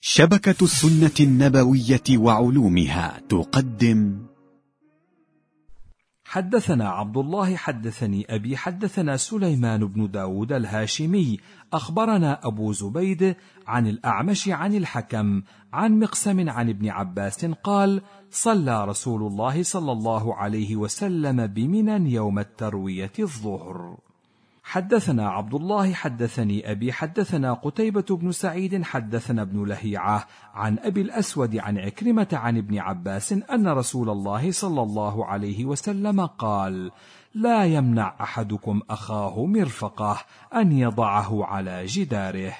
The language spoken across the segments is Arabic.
شبكة السنة النبوية وعلومها تقدم. حدثنا عبد الله حدثني أبي حدثنا سليمان بن داود الهاشمي أخبرنا أبو زبيد عن الأعمش عن الحكم عن مقسم عن ابن عباس قال: صلى رسول الله صلى الله عليه وسلم بمنى يوم التروية الظهر. حدثنا عبد الله حدثني أبي حدثنا قتيبة بن سعيد حدثنا ابن لهيعة عن أبي الأسود عن عكرمة عن ابن عباس أن رسول الله صلى الله عليه وسلم قال: لا يمنع أحدكم أخاه مرفقه أن يضعه على جداره.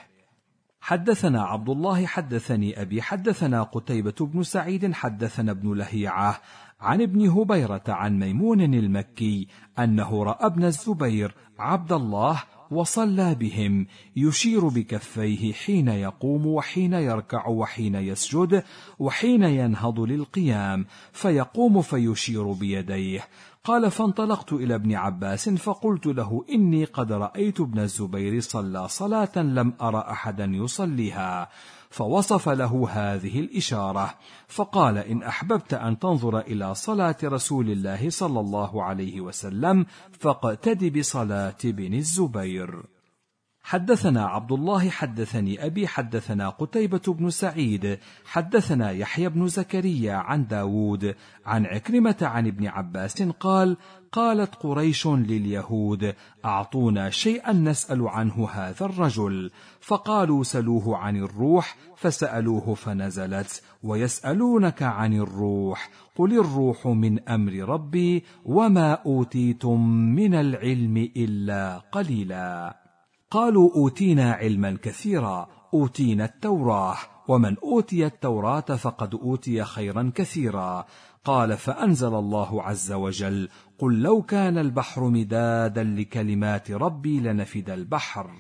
حدثنا عبد الله حدثني أبي حدثنا قتيبة بن سعيد حدثنا ابن لهيعة عن ابن هبيرة عن ميمون المكي أنه رأى ابن الزبير عبد الله وصلى بهم يشير بكفيه حين يقوم وحين يركع وحين يسجد وحين ينهض للقيام، فيقوم فيشير بيديه. قال: فانطلقت إلى ابن عباس فقلت له: إني قد رأيت ابن الزبير صلى صلاة لم أر أحدا يصليها، فوصف له هذه الإشارة، فقال: إن أحببت أن تنظر إلى صلاة رسول الله صلى الله عليه وسلم فاقتد بصلاة ابن الزبير. حدثنا عبد الله حدثني أبي حدثنا قتيبة بن سعيد حدثنا يحيى بن زكريا عن داود عن عكرمة عن ابن عباس قال: قالت قريش لليهود: أعطونا شيئا نسأل عنه هذا الرجل، فقالوا: سلوه عن الروح، فسألوه فنزلت: ويسألونك عن الروح، قل الروح من أمر ربي وما أوتيتم من العلم إلا قليلا. قالوا: أوتينا علما كثيرا، أوتينا التوراة، ومن أوتي التوراة فقد أوتي خيرا كثيرا. قال: فأنزل الله عز وجل: قل لو كان البحر مدادا لكلمات ربي لنفد البحر.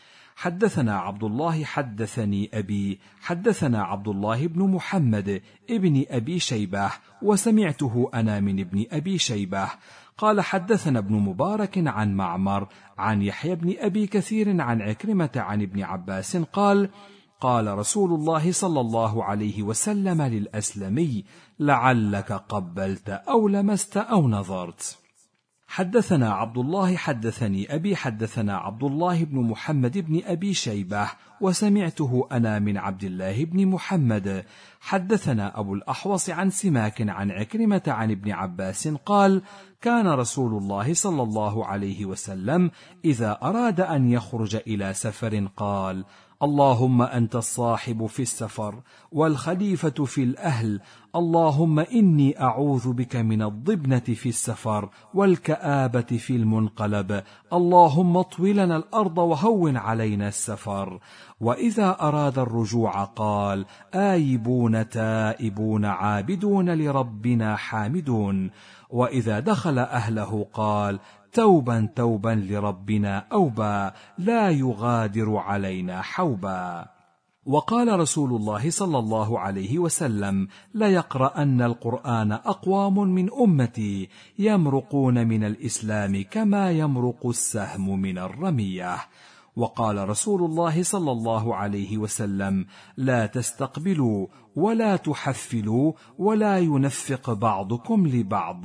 حدثنا عبد الله حدثني أبي حدثنا عبد الله بن محمد ابن أبي شيبة وسمعته أنا من ابن أبي شيبة قال: حدثنا ابن مبارك عن معمر عن يحيى بن أبي كثير عن عكرمة عن ابن عباس قال: قال رسول الله صلى الله عليه وسلم للأسلمي: لعلك قبلت أو لمست أو نظرت. حدثنا عبد الله حدثني أبي حدثنا عبد الله بن محمد بن أبي شيبة وسمعته أنا من عبد الله بن محمد حدثنا أبو الأحوص عن سماك عن عكرمة عن ابن عباس قال: كان رسول الله صلى الله عليه وسلم إذا أراد أن يخرج إلى سفر قال: اللهم أنت الصاحب في السفر والخليفة في الأهل، اللهم إني أعوذ بك من الضبنة في السفر والكآبة في المنقلب، اللهم اطوي لنا الأرض وهون علينا السفر. وإذا أراد الرجوع قال: آيبون تائبون عابدون لربنا حامدون. وإذا دخل أهله قال: توبا توبا لربنا أوبا، لا يغادر علينا حوبا. وقال رسول الله صلى الله عليه وسلم: ليقرأن القرآن أقوام من أمتي يمرقون من الإسلام كما يمرق السهم من الرمية. وقال رسول الله صلى الله عليه وسلم: لا تستقبلوا ولا تحفلوا ولا ينفق بعضكم لبعض.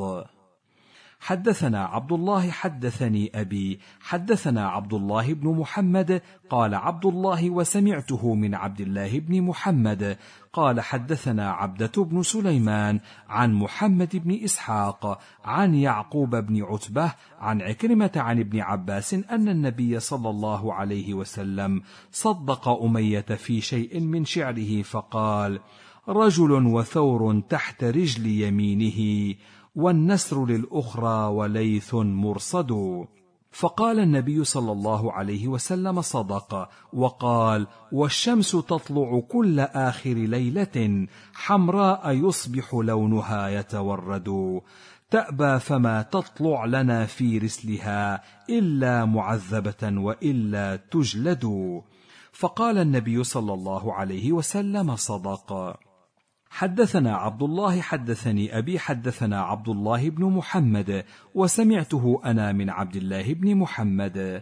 حدثنا عبد الله حدثني أبي حدثنا عبد الله بن محمد قال عبد الله وسمعته من عبد الله بن محمد قال: حدثنا عبدة بن سليمان عن محمد بن إسحاق عن يعقوب بن عتبة عن عكرمة عن ابن عباس أن النبي صلى الله عليه وسلم صدق أمية في شيء من شعره فقال: رجل وثور تحت رجل يمينه والنسر للأخرى وليث مرصد. فقال النبي صلى الله عليه وسلم: صدق. وقال: والشمس تطلع كل آخر ليلة حمراء يصبح لونها يتورد، تأبى فما تطلع لنا في رسلها إلا معذبة وإلا تجلد. فقال النبي صلى الله عليه وسلم: صدق. حدثنا عبد الله حدثني أبي حدثنا عبد الله بن محمد وسمعته أنا من عبد الله بن محمد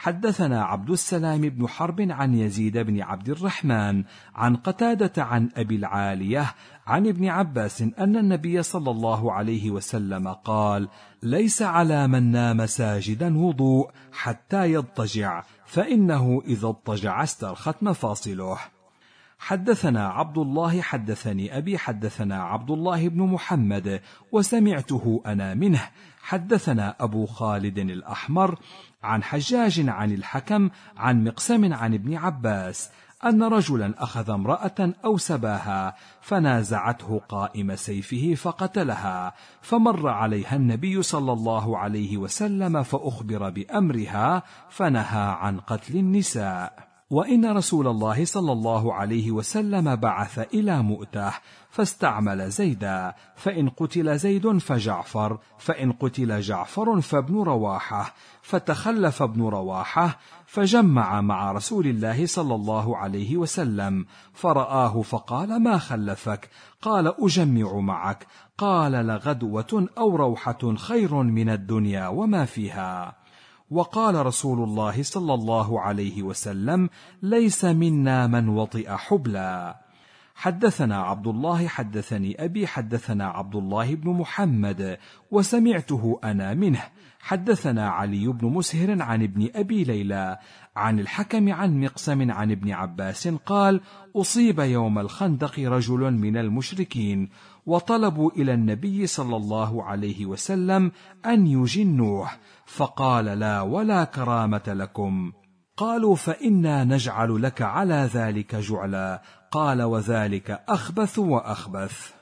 حدثنا عبد السلام بن حرب عن يزيد بن عبد الرحمن عن قتادة عن أبي العالية عن ابن عباس أن النبي صلى الله عليه وسلم قال: ليس على من نام ساجدا وضوء حتى يضطجع، فإنه إذا اضطجع استرخت مفاصله. حدثنا عبد الله حدثني أبي حدثنا عبد الله بن محمد وسمعته أنا منه حدثنا أبو خالد الأحمر عن حجاج عن الحكم عن مقسم عن ابن عباس أن رجلا أخذ امرأة أو سباها فنازعته قائم سيفه فقتلها، فمر عليها النبي صلى الله عليه وسلم فأخبر بأمرها فنهى عن قتل النساء. وإن رسول الله صلى الله عليه وسلم بعث إلى مؤتة فاستعمل زيدا، فإن قتل زيد فجعفر، فإن قتل جعفر فابن رواحة، فتخلف ابن رواحة فجمع مع رسول الله صلى الله عليه وسلم، فرآه فقال: ما خلفك؟ قال: أجمع معك. قال: لغدوة أو روحة خير من الدنيا وما فيها. وقال رسول الله صلى الله عليه وسلم: ليس منا من وطئ حبلا. حدثنا عبد الله حدثني أبي حدثنا عبد الله بن محمد وسمعته أنا منه حدثنا علي بن مسهر عن ابن أبي ليلى عن الحكم عن مقسم عن ابن عباس قال: أصيب يوم الخندق رجل من المشركين وطلبوا إلى النبي صلى الله عليه وسلم أن يجنوه، فقال: لا ولا كرامة لكم. قالوا: فإنا نجعل لك على ذلك جعلا. قال: وذلك أخبث وأخبث.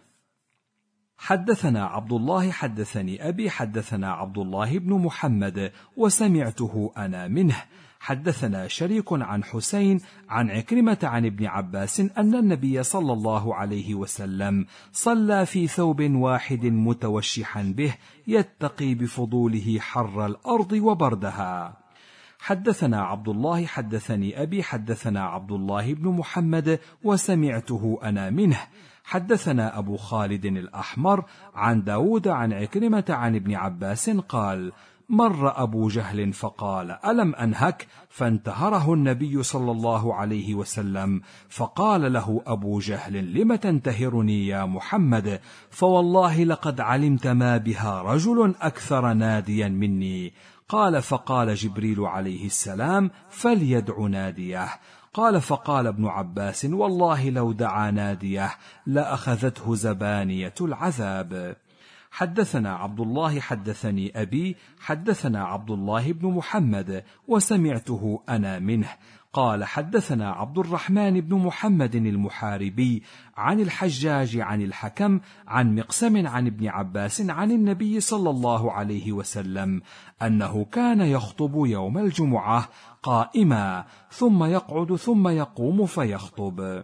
حدثنا عبد الله حدثني أبي حدثنا عبد الله بن محمد وسمعته أنا منه حدثنا شريك عن حسين عن عكرمة عن ابن عباس أن النبي صلى الله عليه وسلم صلى في ثوب واحد متوشحا به يتقي بفضوله حر الأرض وبردها. حدثنا عبد الله حدثني أبي حدثنا عبد الله بن محمد وسمعته أنا منه حدثنا أبو خالد الأحمر عن داود عن عكرمة عن ابن عباس قال: مر أبو جهل فقال: ألم أنهك؟ فانتهره النبي صلى الله عليه وسلم، فقال له أبو جهل: لم تنتهرني يا محمد؟ فوالله لقد علمت ما بها رجل أكثر ناديا مني. قال: فقال جبريل عليه السلام: فليدع ناديه. قال: فقال ابن عباس: والله لو دعا ناديه لأخذته زبانية العذاب. حدثنا عبد الله حدثني أبي حدثنا عبد الله بن محمد وسمعته أنا منه قال: حدثنا عبد الرحمن بن محمد المحاربي عن الحجاج عن الحكم عن مقسم عن ابن عباس عن النبي صلى الله عليه وسلم أنه كان يخطب يوم الجمعة قائما ثم يقعد ثم يقوم فيخطب.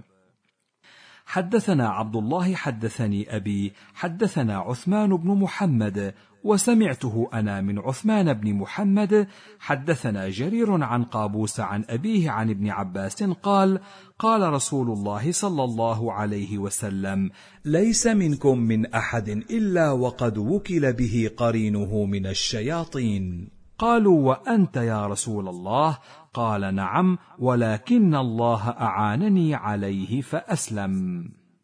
حدثنا عبد الله حدثني أبي حدثنا عثمان بن محمد وسمعته أنا من عثمان بن محمد حدثنا جرير عن قابوس عن أبيه عن ابن عباس قال: قال رسول الله صلى الله عليه وسلم: ليس منكم من أحد إلا وقد وكل به قرينه من الشياطين. قالوا: وأنت يا رسول الله؟ قال: نعم، ولكن الله أعانني عليه فأسلم.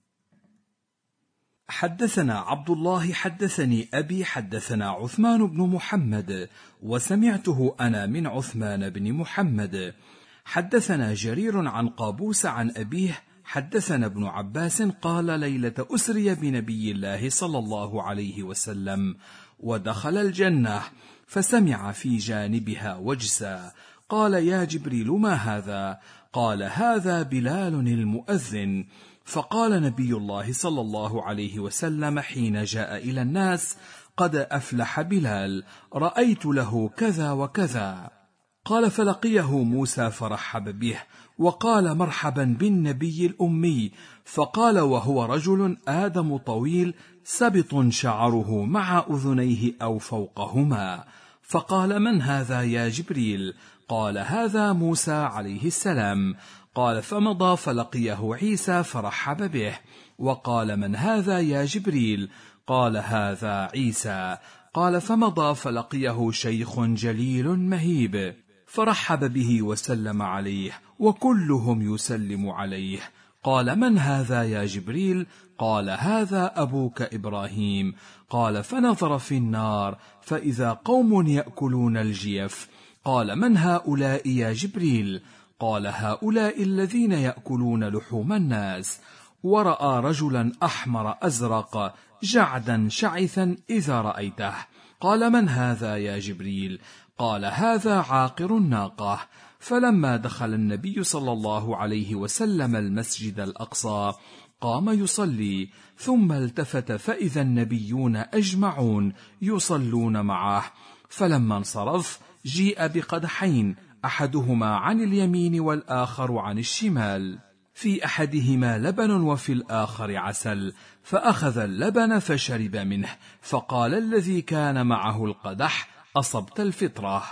حدثنا عبد الله حدثني أبي حدثنا عثمان بن محمد وسمعته أنا من عثمان بن محمد حدثنا جرير عن قابوس عن أبيه حدثنا ابن عباس قال: ليلة أسري بنبي الله صلى الله عليه وسلم ودخل الجنة فسمع في جانبها وجسا، قال: يا جبريل ما هذا؟ قال: هذا بلال المؤذن. فقال نبي الله صلى الله عليه وسلم حين جاء إلى الناس: قد أفلح بلال، رأيت له كذا وكذا. قال: فلقيه موسى فرحب به وقال: مرحبا بالنبي الأمي. فقال وهو رجل آدم طويل سبط شعره مع أذنيه أو فوقهما. فقال: من هذا يا جبريل؟ قال: هذا موسى عليه السلام. قال: فمضى فلقيه عيسى فرحب به وقال: من هذا يا جبريل؟ قال: هذا عيسى. قال: فمضى فلقيه شيخ جليل مهيب فرحب به وسلم عليه، وكلهم يسلم عليه. قال: من هذا يا جبريل؟ قال: هذا أبوك إبراهيم. قال: فنظر في النار فإذا قوم يأكلون الجيف. قال: من هؤلاء يا جبريل؟ قال: هؤلاء الذين يأكلون لحوم الناس. ورأى رجلا أحمر أزرق جعدا شعثا إذا رأيته. قال: من هذا يا جبريل؟ قال: هذا عاقر الناقة. فلما دخل النبي صلى الله عليه وسلم المسجد الأقصى قام يصلي، ثم التفت فإذا النبيون أجمعون يصلون معه. فلما انصرف جيء بقدحين، أحدهما عن اليمين والآخر عن الشمال، في أحدهما لبن وفي الآخر عسل، فأخذ اللبن فشرب منه، فقال الذي كان معه القدح: أصبت الفطرة.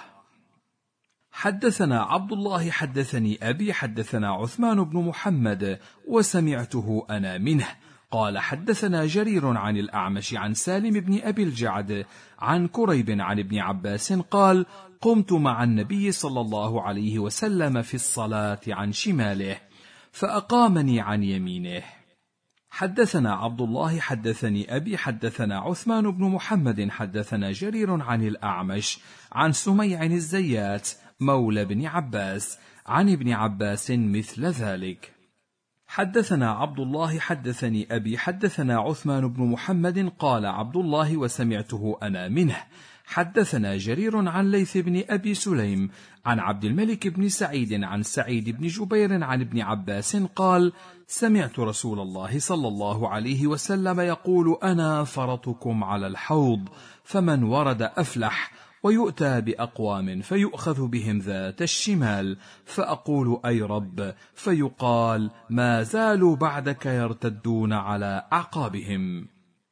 حدثنا عبد الله حدثني أبي حدثنا عثمان بن محمد وسمعته أنا منه قال: حدثنا جرير عن الأعمش عن سالم بن أبي الجعد عن كريب عن ابن عباس قال: قمت مع النبي صلى الله عليه وسلم في الصلاة عن شماله، فأقامني عن يمينه. حدثنا عبد الله حدثني أبي حدثنا عثمان بن محمد حدثنا جرير عن الأعمش عن سميع الزيات مولى بن عباس عن ابن عباس مثل ذلك. حدثنا عبد الله حدثني أبي حدثنا عثمان بن محمد قال عبد الله وسمعته أنا منه. حدثنا جرير عن ليث بن أبي سليم عن عبد الملك بن سعيد عن سعيد بن جبير عن ابن عباس قال: سمعت رسول الله صلى الله عليه وسلم يقول: أنا فرطكم على الحوض، فمن ورد أفلح. ويؤتى بأقوام فيؤخذ بهم ذات الشمال، فأقول: أي رب، فيقال: ما زالوا بعدك يرتدون على أعقابهم.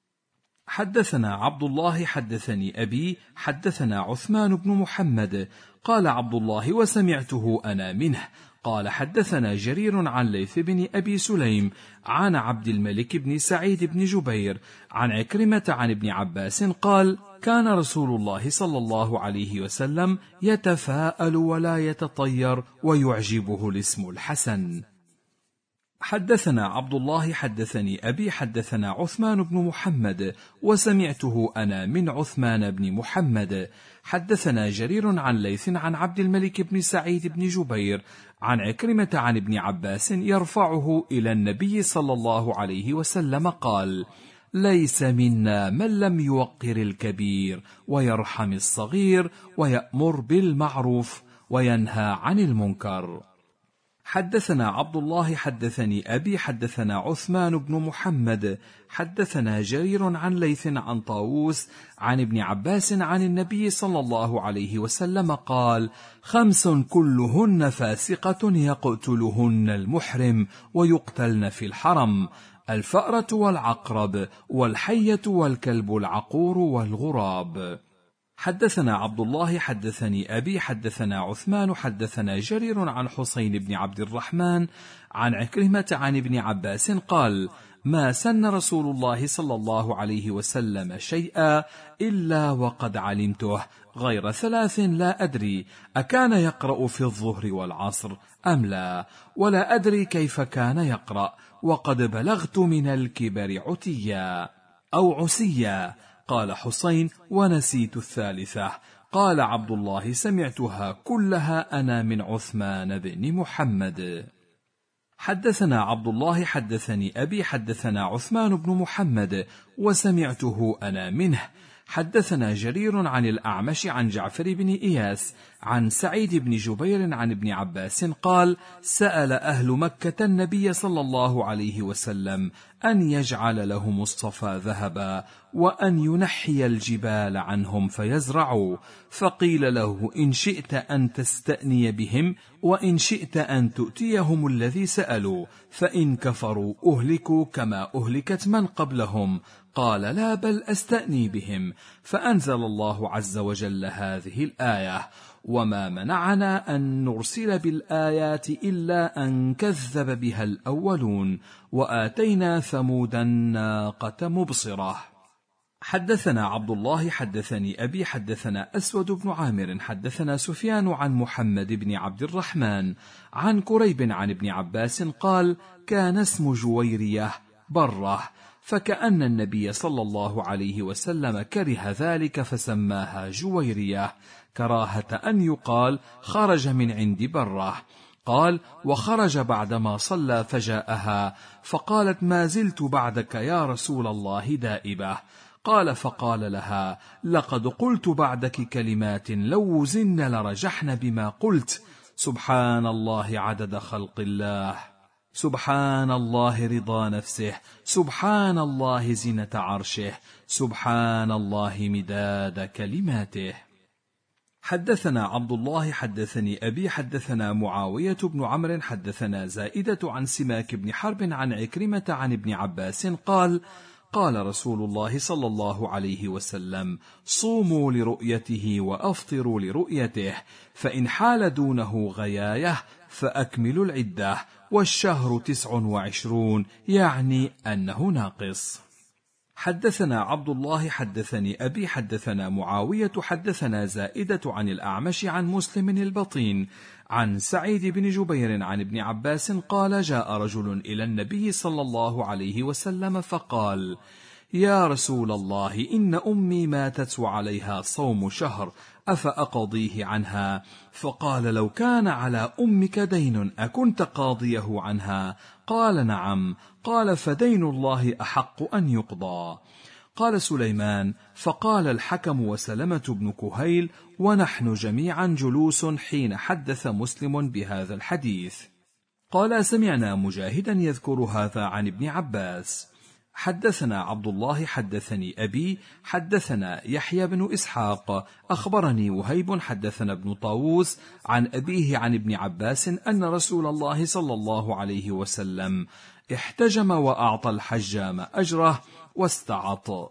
حدثنا عبد الله حدثني أبي حدثنا عثمان بن محمد قال عبد الله وسمعته أنا منه قال: حدثنا جرير عن ليث بن أبي سليم عن عبد الملك بن سعيد بن جبير عن عكرمة عن ابن عباس قال: كان رسول الله صلى الله عليه وسلم يتفاءل ولا يتطير ويعجبه الاسم الحسن. حدثنا عبد الله حدثني أبي حدثنا عثمان بن محمد وسمعته أنا من عثمان بن محمد. حدثنا جرير عن ليث عن عبد الملك بن سعيد بن جبير عن عكرمة عن ابن عباس يرفعه إلى النبي صلى الله عليه وسلم قال: ليس منا من لم يوقر الكبير ويرحم الصغير ويأمر بالمعروف وينهى عن المنكر. حدثنا عبد الله حدثني أبي حدثنا عثمان بن محمد حدثنا جرير عن ليث عن طاووس عن ابن عباس عن النبي صلى الله عليه وسلم قال: 5 كلهن فاسقة يقتلهن المحرم ويقتلن في الحرم: الفأرة والعقرب والحية والكلب العقور والغراب. حدثنا عبد الله حدثني أبي حدثنا عثمان حدثنا جرير عن حسين بن عبد الرحمن عن عكرمة عن ابن عباس قال: ما سن رسول الله صلى الله عليه وسلم شيئا إلا وقد علمته، غير 3 لا أدري أكان يقرأ في الظهر والعصر أم لا، ولا أدري كيف كان يقرأ، وقد بلغت من الكبر عتيا أو عسيا. قال حسين: ونسيت الثالثة. قال عبد الله: سمعتها كلها أنا من عثمان بن محمد. حدثنا عبد الله حدثني أبي حدثنا عثمان بن محمد وسمعته أنا منه. حدثنا جرير عن الأعمش عن جعفر بن إياس عن سعيد بن جبير عن ابن عباس قال: سأل أهل مكة النبي صلى الله عليه وسلم أن يجعل لهم الصفا ذهبا وأن ينحي الجبال عنهم فيزرعوا، فقيل له: إن شئت أن تستأني بهم وإن شئت أن تؤتيهم الذي سألوا، فإن كفروا أهلكوا كما أهلكت من قبلهم. قال: لا، بل أستأني بهم. فأنزل الله عز وجل هذه الآية: وما منعنا أن نرسل بالآيات إلا أن كذب بها الأولون وآتينا ثمود الناقة مبصرة. حدثنا عبد الله حدثني أبي حدثنا أسود بن عامر حدثنا سفيان عن محمد بن عبد الرحمن عن كريب عن ابن عباس قال: كان اسم جويرية بره، فكأن النبي صلى الله عليه وسلم كره ذلك فسماها جويرية، كراهة أن يقال خرج من عند بره. قال: وخرج بعدما صلى فجاءها فقالت: ما زلت بعدك يا رسول الله دائبة. قال: فقال لها: لقد قلت بعدك كلمات لو وزن لرجحن بما قلت، سبحان الله عدد خلق الله، سبحان الله رضا نفسه، سبحان الله زنة عرشه، سبحان الله مداد كلماته. حدثنا عبد الله حدثني أبي حدثنا معاوية بن عمرو حدثنا زائدة عن سماك بن حرب عن عكرمة عن ابن عباس قال: قال رسول الله صلى الله عليه وسلم: صوموا لرؤيته وأفطروا لرؤيته، فإن حال دونه غياية فأكملوا العدة، والشهر 29، يعني أنه ناقص. حدثنا عبد الله حدثني أبي حدثنا معاوية حدثنا زائدة عن الأعمش عن مسلم البطين عن سعيد بن جبير عن ابن عباس قال: جاء رجل إلى النبي صلى الله عليه وسلم فقال: يا رسول الله، إن أمي ماتت وعليها صوم شهر، أفأقضيه عنها؟ فقال: لو كان على أمك دين أكنت قاضيه عنها؟ قال: نعم. قال: فدين الله أحق أن يقضى. قال سليمان: فقال الحكم وسلمة بن كهيل ونحن جميعا جلوس حين حدث مسلم بهذا الحديث. قال: سمعنا مجاهدا يذكر هذا عن ابن عباس. حدثنا عبد الله حدثني أبي حدثنا يحيى بن إسحاق أخبرني وهيب حدثنا ابن طاووس عن أبيه عن ابن عباس أن رسول الله صلى الله عليه وسلم احتجم وأعطى الحجام أجره واستعط.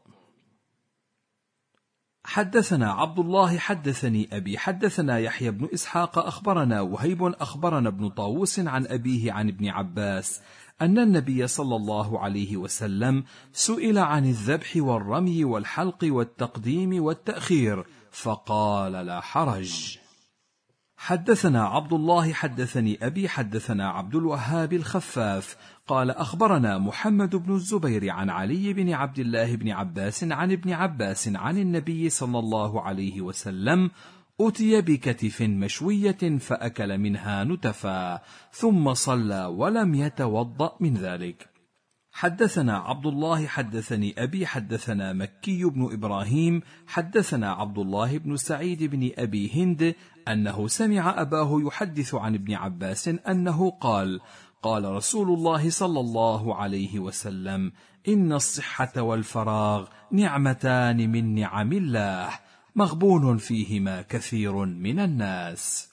حدثنا عبد الله حدثني أبي حدثنا يحيى بن إسحاق أخبرنا وهيب أخبرنا ابن طاووس عن أبيه عن ابن عباس أن النبي صلى الله عليه وسلم سئل عن الذبح والرمي والحلق والتقديم والتأخير فقال: لا حرج. حدثنا عبد الله حدثني أبي حدثنا عبد الوهاب الخفاف قال: أخبرنا محمد بن الزبير عن علي بن عبد الله بن عباس عن ابن عباس عن النبي صلى الله عليه وسلم: أتي بكتف مشوية فأكل منها نتفا، ثم صلى ولم يتوضأ من ذلك. حدثنا عبد الله حدثني أبي حدثنا مكي بن إبراهيم حدثنا عبد الله بن سعيد بن أبي هند أنه سمع أباه يحدث عن ابن عباس أنه قال: قال رسول الله صلى الله عليه وسلم: إن الصحة والفراغ نعمتان من نعم الله، مغبون فيهما كثير من الناس.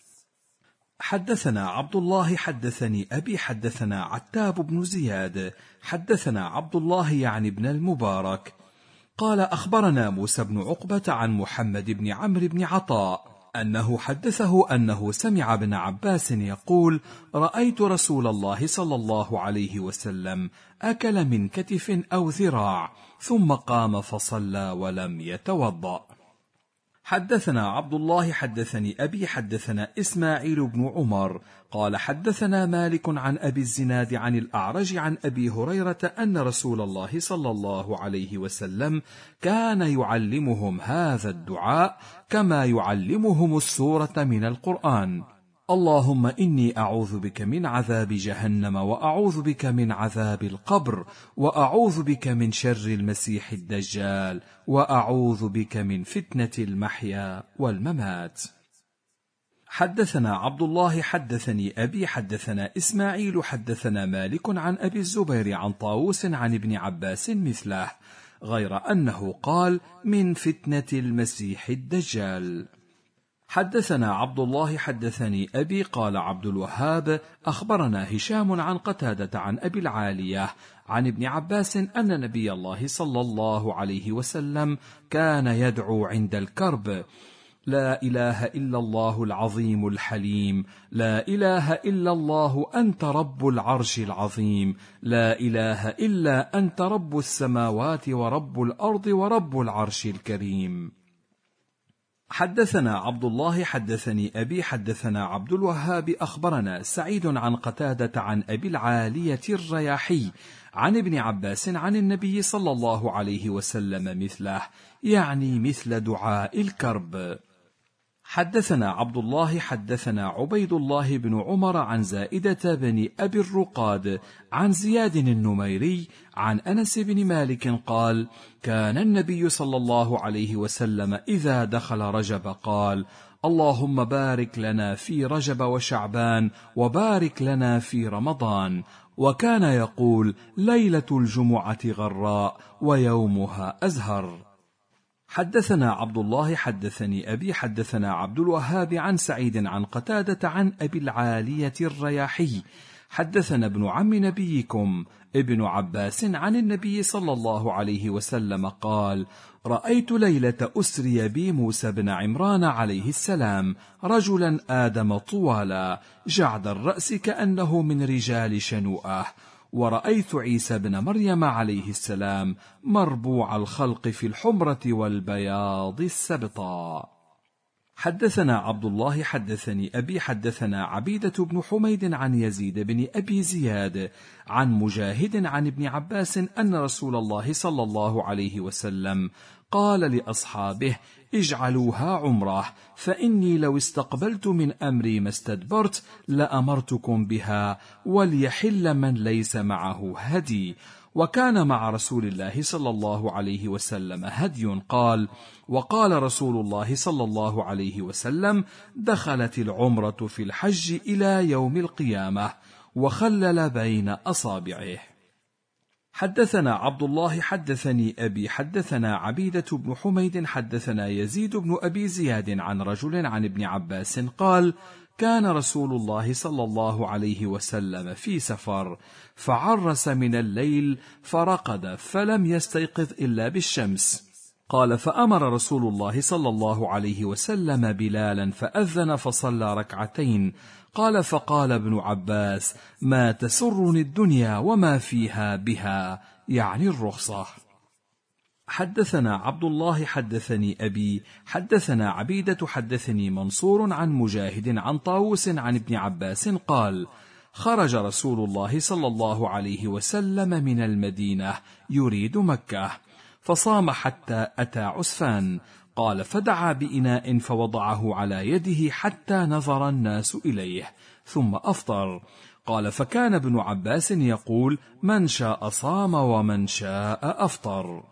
حدثنا عبد الله حدثني أبي حدثنا عتاب بن زياد حدثنا عبد الله يعني ابن المبارك قال: أخبرنا موسى بن عقبة عن محمد بن عمرو بن عطاء أنه حدثه أنه سمع ابن عباس يقول: رأيت رسول الله صلى الله عليه وسلم أكل من كتف أو ذراع ثم قام فصلى ولم يتوضأ. حدثنا عبد الله حدثني أبي حدثنا إسماعيل بن عمر قال: حدثنا مالك عن أبي الزناد عن الأعرج عن أبي هريرة أن رسول الله صلى الله عليه وسلم كان يعلمهم هذا الدعاء كما يعلمهم السورة من القرآن: اللهم إني أعوذ بك من عذاب جهنم، وأعوذ بك من عذاب القبر، وأعوذ بك من شر المسيح الدجال، وأعوذ بك من فتنة المحيا والممات. حدثنا عبد الله حدثني أبي حدثنا إسماعيل حدثنا مالك عن أبي الزبير عن طاووس عن ابن عباس مثله، غير أنه قال: من فتنة المسيح الدجال. حدثنا عبد الله حدثني أبي قال عبد الوهاب أخبرنا هشام عن قتادة عن أبي العالية عن ابن عباس أن نبي الله صلى الله عليه وسلم كان يدعو عند الكرب: لا إله إلا الله العظيم الحليم، لا إله إلا الله أنت رب العرش العظيم، لا إله إلا أنت رب السماوات ورب الأرض ورب العرش الكريم. حدثنا عبد الله حدثني أبي حدثنا عبد الوهاب أخبرنا سعيد عن قتادة عن أبي العالية الرياحي عن ابن عباس عن النبي صلى الله عليه وسلم مثله، يعني مثل دعاء الكرب. حدثنا عبد الله حدثنا عبيد الله بن عمر عن زائدة بن أبي الرقاد عن زياد النميري عن أنس بن مالك قال: كان النبي صلى الله عليه وسلم إذا دخل رجب قال: اللهم بارك لنا في رجب وشعبان وبارك لنا في رمضان. وكان يقول: ليلة الجمعة غراء ويومها أزهر. حدثنا عبد الله حدثني أبي حدثنا عبد الوهاب عن سعيد عن قتادة عن أبي العالية الرياحي حدثنا ابن عم نبيكم ابن عباس عن النبي صلى الله عليه وسلم قال: رأيت ليلة أسري بي موسى بن عمران عليه السلام رجلا آدم طوالا جعد الرأس كأنه من رجال شنوءة، ورأيت عيسى بن مريم عليه السلام مربوع الخلق في الحمرة والبياض السبطاء. حدثنا عبد الله حدثني أبي حدثنا عبيدة بن حميد عن يزيد بن أبي زياد عن مجاهد عن ابن عباس أن رسول الله صلى الله عليه وسلم قال لأصحابه: اجعلوها عمره، فإني لو استقبلت من أمري ما استدبرت لأمرتكم بها، وليحل من ليس معه هدي. وكان مع رسول الله صلى الله عليه وسلم هدي قال: وقال رسول الله صلى الله عليه وسلم: دخلت العمرة في الحج إلى يوم القيامة، وخلل بين أصابعه. حدثنا عبد الله حدثني أبي حدثنا عبيدة بن حميد حدثنا يزيد بن أبي زياد عن رجل عن ابن عباس قال: كان رسول الله صلى الله عليه وسلم في سفر فعرس من الليل فرقد فلم يستيقظ إلا بالشمس. قال: فأمر رسول الله صلى الله عليه وسلم بلالا فأذن فصلى ركعتين. قال: فقال ابن عباس: ما تسرني الدنيا وما فيها بها، يعني الرخصة. حدثنا عبد الله حدثني أبي حدثنا عبيدة حدثني منصور عن مجاهد عن طاووس عن ابن عباس قال: خرج رسول الله صلى الله عليه وسلم من المدينة يريد مكة، فصام حتى أتى عسفان. قال: فدعا بإناء فوضعه على يده حتى نظر الناس إليه ثم أفطر. قال: فكان ابن عباس يقول: من شاء صام ومن شاء أفطر.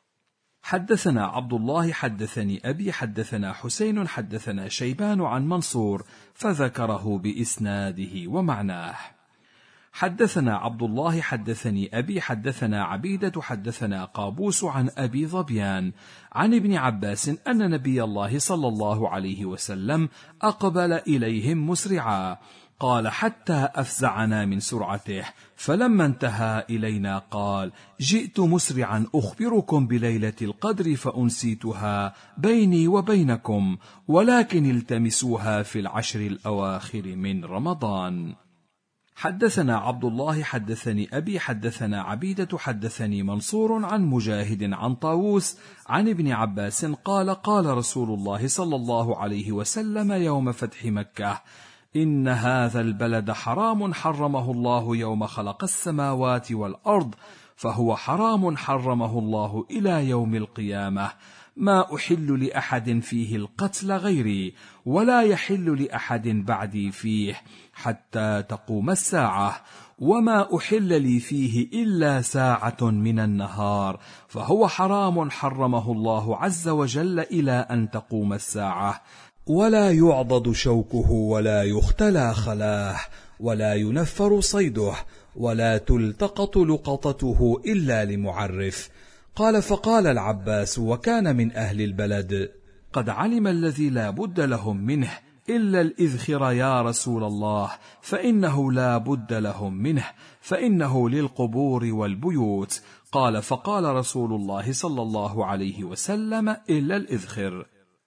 حدثنا عبد الله حدثني أبي حدثنا حسين حدثنا شيبان عن منصور فذكره بإسناده ومعناه. حدثنا عبد الله حدثني أبي حدثنا عبيدة حدثنا قابوس عن أبي ظبيان عن ابن عباس أن نبي الله صلى الله عليه وسلم أقبل إليهم مسرعا. قال: حتى أفزعنا من سرعته، فلما انتهى إلينا قال: جئت مسرعا أخبركم بليلة القدر فأنسيتها بيني وبينكم، ولكن التمسوها في العشر الأواخر من رمضان. حدثنا عبد الله حدثني أبي حدثنا عبيدة حدثني منصور عن مجاهد عن طاووس عن ابن عباس قال: قال رسول الله صلى الله عليه وسلم يوم فتح مكة: إن هذا البلد حرام حرمه الله يوم خلق السماوات والأرض، فهو حرام حرمه الله إلى يوم القيامة، ما أحل لأحد فيه القتل غيري، ولا يحل لأحد بعدي فيه حتى تقوم الساعة، وما أحل لي فيه إلا ساعة من النهار، فهو حرام حرمه الله عز وجل إلى أن تقوم الساعة، ولا يعضد شوكه ولا يختلى خلاه ولا ينفر صيده ولا تلتقط لقطته إلا لمعرف. قال: فقال العباس وكان من أهل البلد: قد علم الذي لا بد لهم منه إلا الإذخر يا رسول الله، فإنه لا بد لهم منه، فإنه للقبور والبيوت. قال: فقال رسول الله صلى الله عليه وسلم: إلا الإذخر.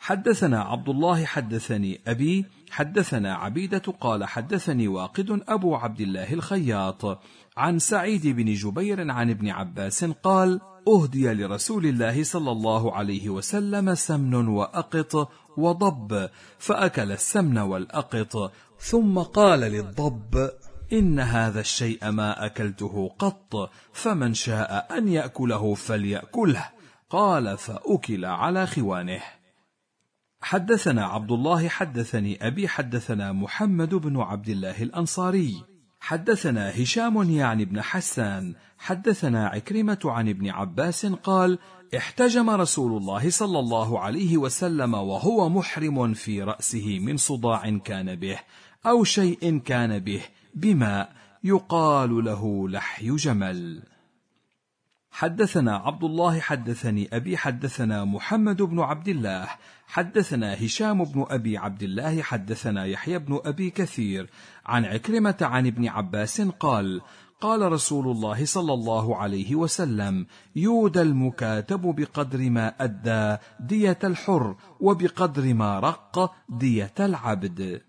حدثنا عبد الله حدثني أبي حدثنا عبيدة قال حدثني واقد أبو عبد الله الخياط عن سعيد بن جبير عن ابن عباس قال: أهدي لرسول الله صلى الله عليه وسلم سمن وأقط وضب، فأكل السمن والأقط، ثم قال للضب: إن هذا الشيء ما أكلته قط، فمن شاء أن يأكله فليأكله. قال: فأكل على خوانه. حدثنا عبد الله حدثني أبي حدثنا محمد بن عبد الله الأنصاري حدثنا هشام يعني بن حسان حدثنا عكرمة عن ابن عباس قال: احتجم رسول الله صلى الله عليه وسلم وهو محرم في رأسه من صداع كان به أو شيء كان به بماء يقال له لحي جمل. حدثنا عبد الله حدثني أبي حدثنا محمد بن عبد الله حدثنا هشام بن أبي عبد الله حدثنا يحيى بن أبي كثير عن عكرمة عن ابن عباس قال: قال رسول الله صلى الله عليه وسلم: يودى المكاتب بقدر ما أدى دية الحر، وبقدر ما رق دية العبد.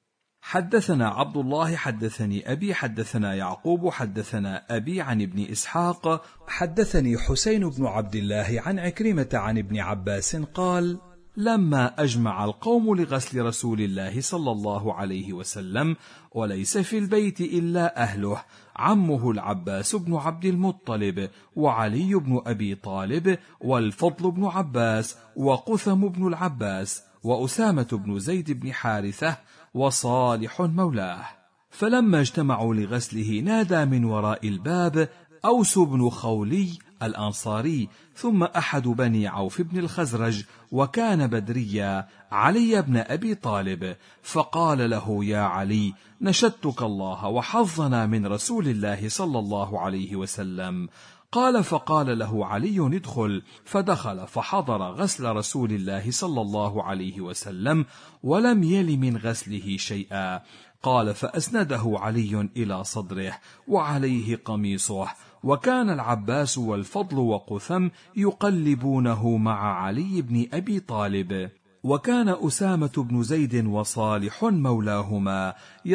حدثنا عبد الله حدثني أبي حدثنا يعقوب حدثنا أبي عن ابن إسحاق حدثني حسين بن عبد الله عن عكرمة عن ابن عباس قال: لما أجمع القوم لغسل رسول الله صلى الله عليه وسلم وليس في البيت إلا أهله، عمه العباس بن عبد المطلب، وعلي بن أبي طالب، والفضل بن عباس، وقثم بن العباس، وأسامة بن زيد بن حارثة، وصالح مولاه. فلما اجتمعوا لغسله نادى من وراء الباب أوس بن خولي الأنصاري، ثم أحد بني عوف بن الخزرج، وكان بدريا، علي بن أبي طالب، فقال له: يا علي، نشدتك الله وحظنا من رسول الله صلى الله عليه وسلم. قال: فقال له علي: ادخل. فدخل فحضر غسل رسول الله صلى الله عليه وسلم، ولم يل من غسله شيئا. قال: فأسنده علي إلى صدره وعليه قميصه، وكان العباس والفضل وقثم يقلبونه مع علي بن أبي طالب، وكان أسامة بن زيد وصالح مولاهما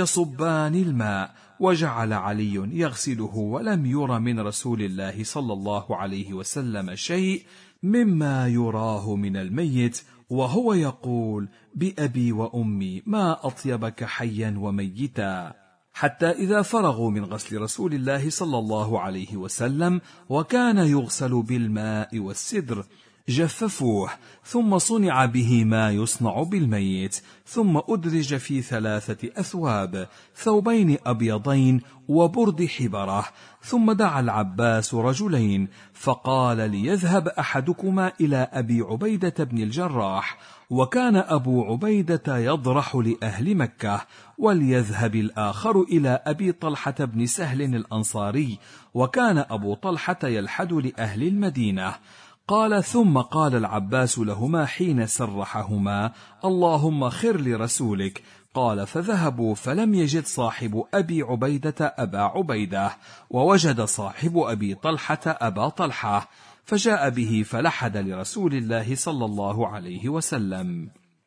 يصبان الماء، وجعل علي يغسله، ولم ير من رسول الله صلى الله عليه وسلم شيء مما يراه من الميت، وهو يقول: بأبي وأمي ما أطيبك حيا وميتا. حتى إذا فرغوا من غسل رسول الله صلى الله عليه وسلم وكان يغسل بالماء والسدر جففوه، ثم صنع به ما يصنع بالميت، ثم أدرج في 3 أثواب، ثوبين أبيضين وبرد حبرة. ثم دعا العباس رجلين فقال: ليذهب أحدكما إلى أبي عبيدة بن الجراح، وكان أبو عبيدة يضرح لأهل مكة، وليذهب الآخر إلى أبي طلحة بن سهل الأنصاري، وكان أبو طلحة يلحد لأهل المدينة. قال: ثم قال العباس لهما حين سرحهما: اللهم خر لرسولك. قال: فذهبوا فلم يجد صاحب أبي عبيدة أبا عبيدة، ووجد صاحب أبي طلحة أبا طلحة، فجاء به فلحد لرسول الله صلى الله عليه وسلم.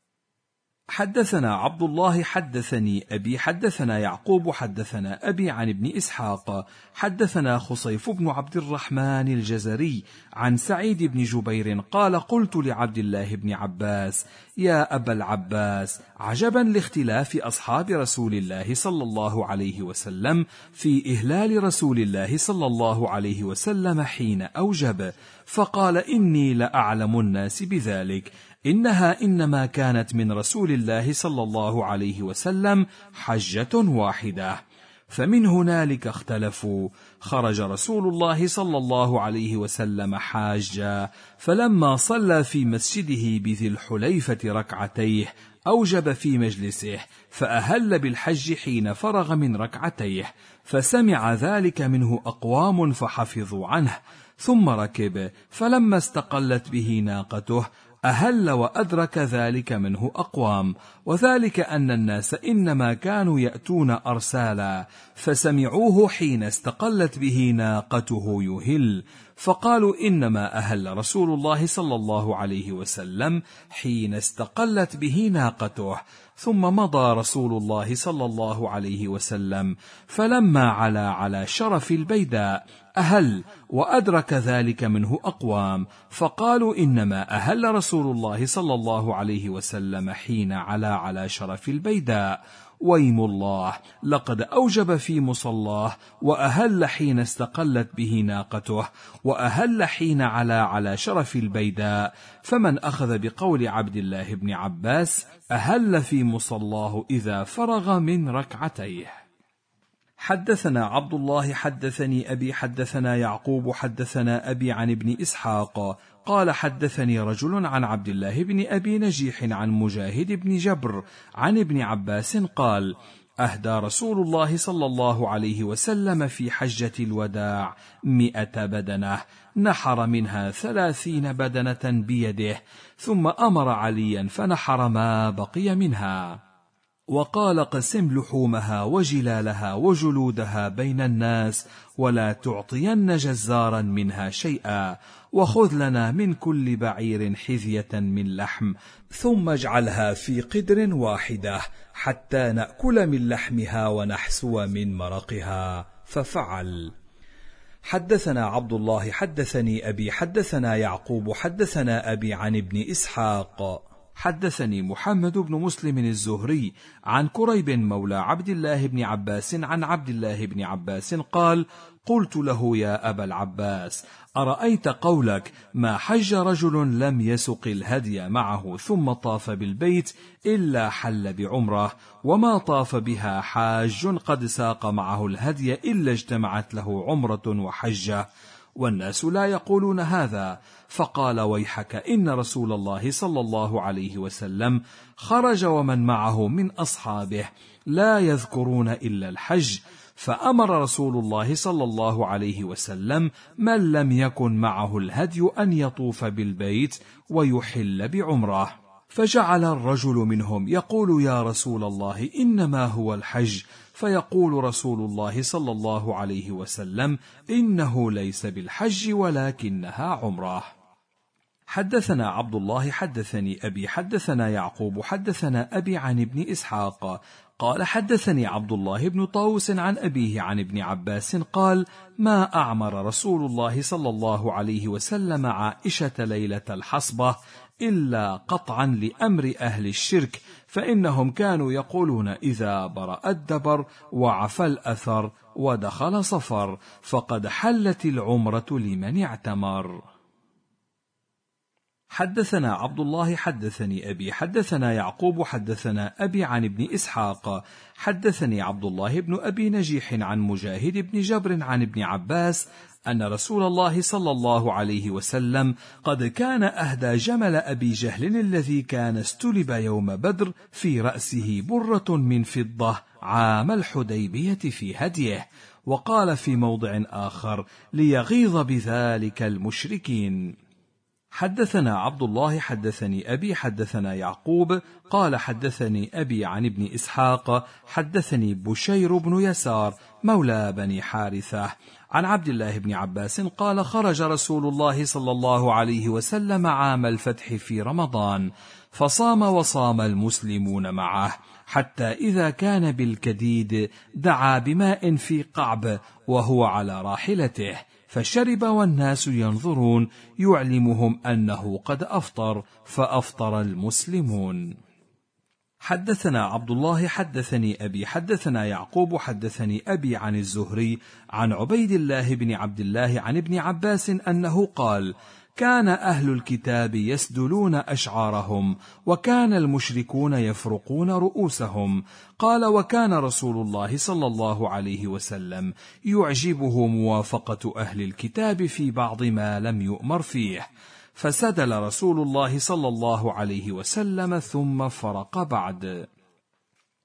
حدثنا عبد الله حدثني أبي حدثنا يعقوب حدثنا أبي عن ابن إسحاق حدثنا خصيف بن عبد الرحمن الجزري عن سعيد بن جبير قال: قلت لعبد الله بن عباس: يا أبا العباس، عجبا لاختلاف أصحاب رسول الله صلى الله عليه وسلم في إهلال رسول الله صلى الله عليه وسلم حين أوجب. فقال: إني لأعلم الناس بذلك، إنها إنما كانت من رسول الله صلى الله عليه وسلم حجة واحدة. فمن هنالك اختلفوا. خرج رسول الله صلى الله عليه وسلم حاجا، فلما صلى في مسجده بذي الحليفة ركعتيه أوجب في مجلسه، فأهل بالحج حين فرغ من ركعتيه، فسمع ذلك منه أقوام فحفظوا عنه. ثم ركب، فلما استقلت به ناقته أهل وأدرك ذلك منه أقوام، وذلك أن الناس إنما كانوا يأتون أرسالا، فسمعوه حين استقلت به ناقته يهل، فقالوا إنما أهل رسول الله صلى الله عليه وسلم حين استقلت به ناقته، ثم مضى رسول الله صلى الله عليه وسلم، فلما علا على شرف البيداء أهل وأدرك ذلك منه أقوام، فقالوا إنما أهل رسول الله صلى الله عليه وسلم حين علا على شرف البيداء، ويم الله لقد أوجب في مصلاه، وأهل حين استقلت به ناقته، وأهل حين علا على شرف البيداء، فمن أخذ بقول عبد الله بن عباس أهل في مصلاه إذا فرغ من ركعتيه. حدثنا عبد الله حدثني أبي حدثنا يعقوب حدثنا أبي عن ابن إسحاق قال حدثني رجل عن عبد الله بن أبي نجيح عن مجاهد بن جبر عن ابن عباس قال أهدى رسول الله صلى الله عليه وسلم في حجة الوداع 100 بدنة، نحر منها 30 بدنة بيده، ثم أمر عليا فنحر ما بقي منها، وقال قسم لحومها وجلالها وجلودها بين الناس، ولا تعطين جزارا منها شيئا، وخذ لنا من كل بعير حذية من لحم، ثم اجعلها في قدر واحدة حتى نأكل من لحمها ونحسو من مرقها، ففعل. حدثنا عبد الله حدثني أبي حدثنا يعقوب حدثنا أبي عن ابن إسحاق حدثني محمد بن مسلم الزهري عن كريب مولى عبد الله بن عباس عن عبد الله بن عباس قال قلت له يا أبا العباس أرأيت قولك ما حج رجل لم يسق الهدي معه ثم طاف بالبيت إلا حل بعمره، وما طاف بها حاج قد ساق معه الهدي إلا اجتمعت له عمرة وحجة، والناس لا يقولون هذا. فقال ويحك إن رسول الله صلى الله عليه وسلم خرج ومن معه من أصحابه لا يذكرون إلا الحج، فأمر رسول الله صلى الله عليه وسلم من لم يكن معه الهدي أن يطوف بالبيت ويحل بعمره، فجعل الرجل منهم يقول يا رسول الله إنما هو الحج، فيقول رسول الله صلى الله عليه وسلم إنه ليس بالحج ولكنها عمره. حدثنا عبد الله حدثني أبي حدثنا يعقوب حدثنا أبي عن ابن إسحاق قال حدثني عبد الله بن طاووس عن أبيه عن ابن عباس قال ما أعمر رسول الله صلى الله عليه وسلم عائشة ليلة الحصبة إلا قطعا لأمر أهل الشرك، فإنهم كانوا يقولون إذا برأ الدبر وعفى الأثر ودخل صفر فقد حلت العمرة لمن اعتمر. حدثنا عبد الله حدثني أبي حدثنا يعقوب حدثنا أبي عن ابن إسحاق حدثني عبد الله بن أبي نجيح عن مجاهد بن جبر عن ابن عباس أن رسول الله صلى الله عليه وسلم قد كان أهدى جمل أبي جهل الذي كان استلب يوم بدر في رأسه برة من فضة عام الحديبية في هديه، وقال في موضع آخر ليغيظ بذلك المشركين. حدثنا عبد الله حدثني أبي حدثنا يعقوب قال حدثني أبي عن ابن إسحاق حدثني بشير بن يسار مولى بني حارثة عن عبد الله بن عباس قال خرج رسول الله صلى الله عليه وسلم عام الفتح في رمضان، فصام وصام المسلمون معه، حتى إذا كان بالكديد دعا بماء في قعب وهو على راحلته، فشرب والناس ينظرون يعلمهم أنه قد أفطر، فأفطر المسلمون. حدثنا عبد الله حدثني أبي حدثنا يعقوب حدثني أبي عن الزهري عن عبيد الله بن عبد الله عن ابن عباس أنه قال كان أهل الكتاب يسدلون أشعارهم، وكان المشركون يفرقون رؤوسهم. قال وكان رسول الله صلى الله عليه وسلم يعجبه موافقة أهل الكتاب في بعض ما لم يؤمر فيه، فسدل رسول الله صلى الله عليه وسلم ثم فرق بعد.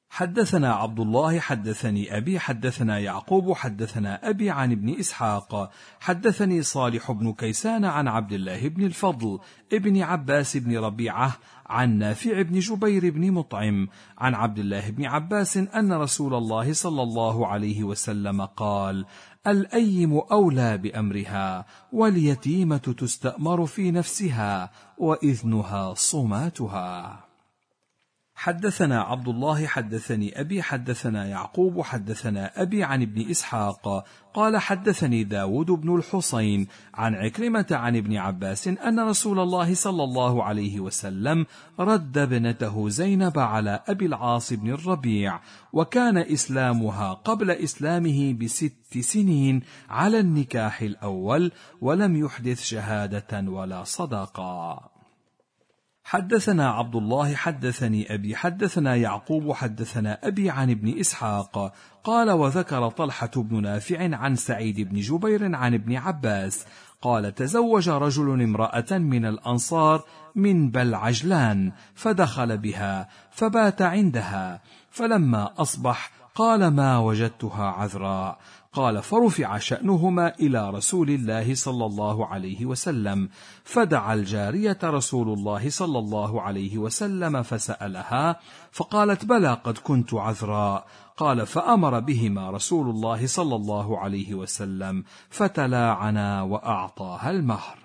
حدثنا عبد الله حدثني أبي حدثنا يعقوب حدثنا أبي عن ابن إسحاق حدثني صالح بن كيسان عن عبد الله بن الفضل ابن عباس بن ربيعة عن نافع بن جبير بن مطعم عن عبد الله بن عباس أن رسول الله صلى الله عليه وسلم قال: الأيم أولى بأمرها، واليتيمة تستأمر في نفسها، وإذنها صماتها. حدثنا عبد الله حدثني أبي حدثنا يعقوب حدثنا أبي عن ابن إسحاق قال حدثني داود بن الحصين عن عكرمة عن ابن عباس أن رسول الله صلى الله عليه وسلم رد ابنته زينب على أبي العاص بن الربيع، وكان إسلامها قبل إسلامه ب6 سنين على النكاح الأول، ولم يحدث شهادة ولا صداقة. حدثنا عبد الله حدثني أبي حدثنا يعقوب حدثنا أبي عن ابن إسحاق قال: وذكر طلحة بن نافع عن سعيد بن جبير عن ابن عباس قال: تزوج رجل امرأة من الأنصار من بلعجلان، فدخل بها فبات عندها، فلما أصبح قال: ما وجدتها عذراء. قال: فرفع شأنهما إلى رسول الله صلى الله عليه وسلم، فدعا الجارية رسول الله صلى الله عليه وسلم فسألها، فقالت: بلى قد كنت عذراء. قال: فأمر بهما رسول الله صلى الله عليه وسلم، فتلاعنا وأعطاها المهر.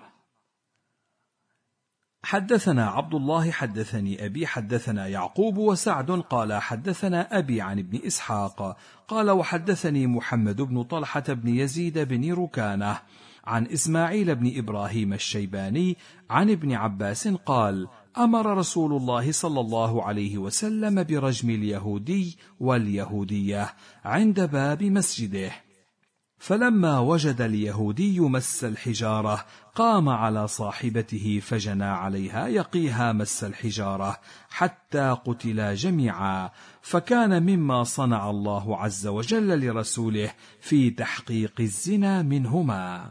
حدثنا عبد الله حدثني أبي حدثنا يعقوب وسعد قال حدثنا أبي عن ابن إسحاق قال: وحدثني محمد بن طلحة بن يزيد بن ركانة عن إسماعيل بن إبراهيم الشيباني عن ابن عباس قال: أمر رسول الله صلى الله عليه وسلم برجم اليهودي واليهودية عند باب مسجده، فلما وجد اليهودي مس الحجارة قام على صاحبته فجنى عليها يقيها مس الحجارة حتى قتلا جميعا، فكان مما صنع الله عز وجل لرسوله في تحقيق الزنا منهما.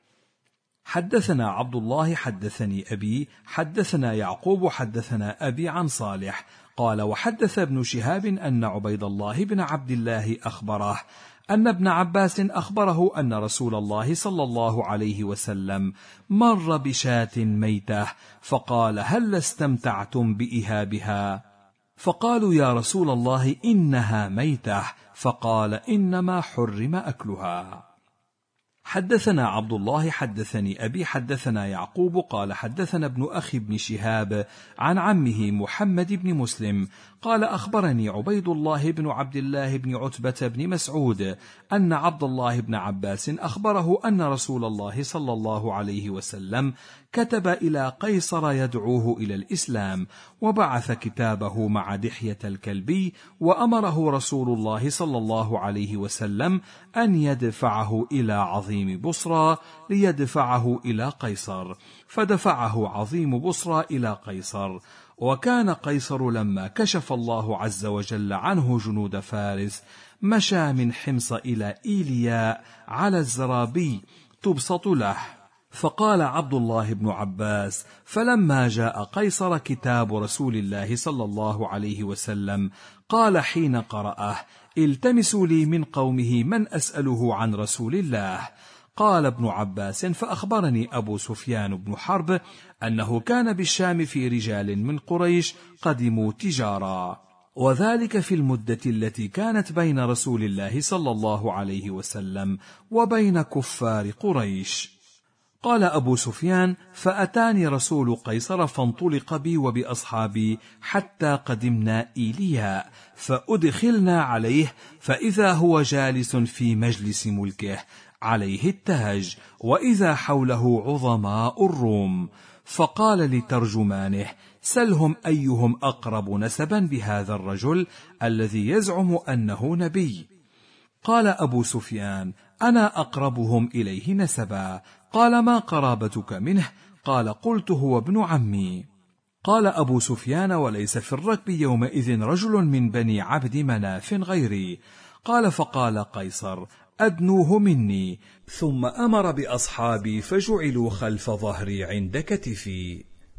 حدثنا عبد الله حدثني أبي حدثنا يعقوب حدثنا أبي عن صالح قال: وحدث ابن شهاب أن عبيد الله بن عبد الله أخبره أن ابن عباس أخبره أن رسول الله صلى الله عليه وسلم مر بشاة ميتة، فقال: هل استمتعتم بإهابها؟ فقالوا: يا رسول الله إنها ميتة. فقال: إنما حرم أكلها. حدثنا عبد الله حدثني أبي حدثنا يعقوب قال حدثنا ابن أخي بن شهاب عن عمه محمد بن مسلم قال: أخبرني عبيد الله بن عبد الله بن عتبة بن مسعود أن عبد الله بن عباس أخبره أن رسول الله صلى الله عليه وسلم كتب إلى قيصر يدعوه إلى الإسلام، وبعث كتابه مع دحية الكلبي، وأمره رسول الله صلى الله عليه وسلم أن يدفعه إلى عظيم بصرى ليدفعه إلى قيصر، فدفعه عظيم بصرى إلى قيصر. وكان قيصر لما كشف الله عز وجل عنه جنود فارس مشى من حمص إلى إيلياء على الزرابي تبسط له. فقال عبد الله بن عباس: فلما جاء قيصر كتاب رسول الله صلى الله عليه وسلم قال حين قرأه: التمسوا لي من قومه من أسأله عن رسول الله. قال ابن عباس: فأخبرني أبو سفيان بن حرب أنه كان بالشام في رجال من قريش قدموا تجارا، وذلك في المدة التي كانت بين رسول الله صلى الله عليه وسلم وبين كفار قريش. قال أبو سفيان: فأتاني رسول قيصر فانطلق بي وبأصحابي حتى قدمنا إيلياء، فأدخلنا عليه فإذا هو جالس في مجلس ملكه عليه التاج، وإذا حوله عظماء الروم، فقال لترجمانه: سلهم أيهم أقرب نسبا بهذا الرجل الذي يزعم أنه نبي. قال أبو سفيان: أنا أقربهم إليه نسبا. قال: ما قرابتك منه؟ قال: قلت: هو ابن عمي. قال أبو سفيان: وليس في الركب يومئذ رجل من بني عبد مناف غيري. قال: فقال قيصر: أدنوه مني. ثم أمر بأصحابي فجعلوا خلف ظهري عند كتفي.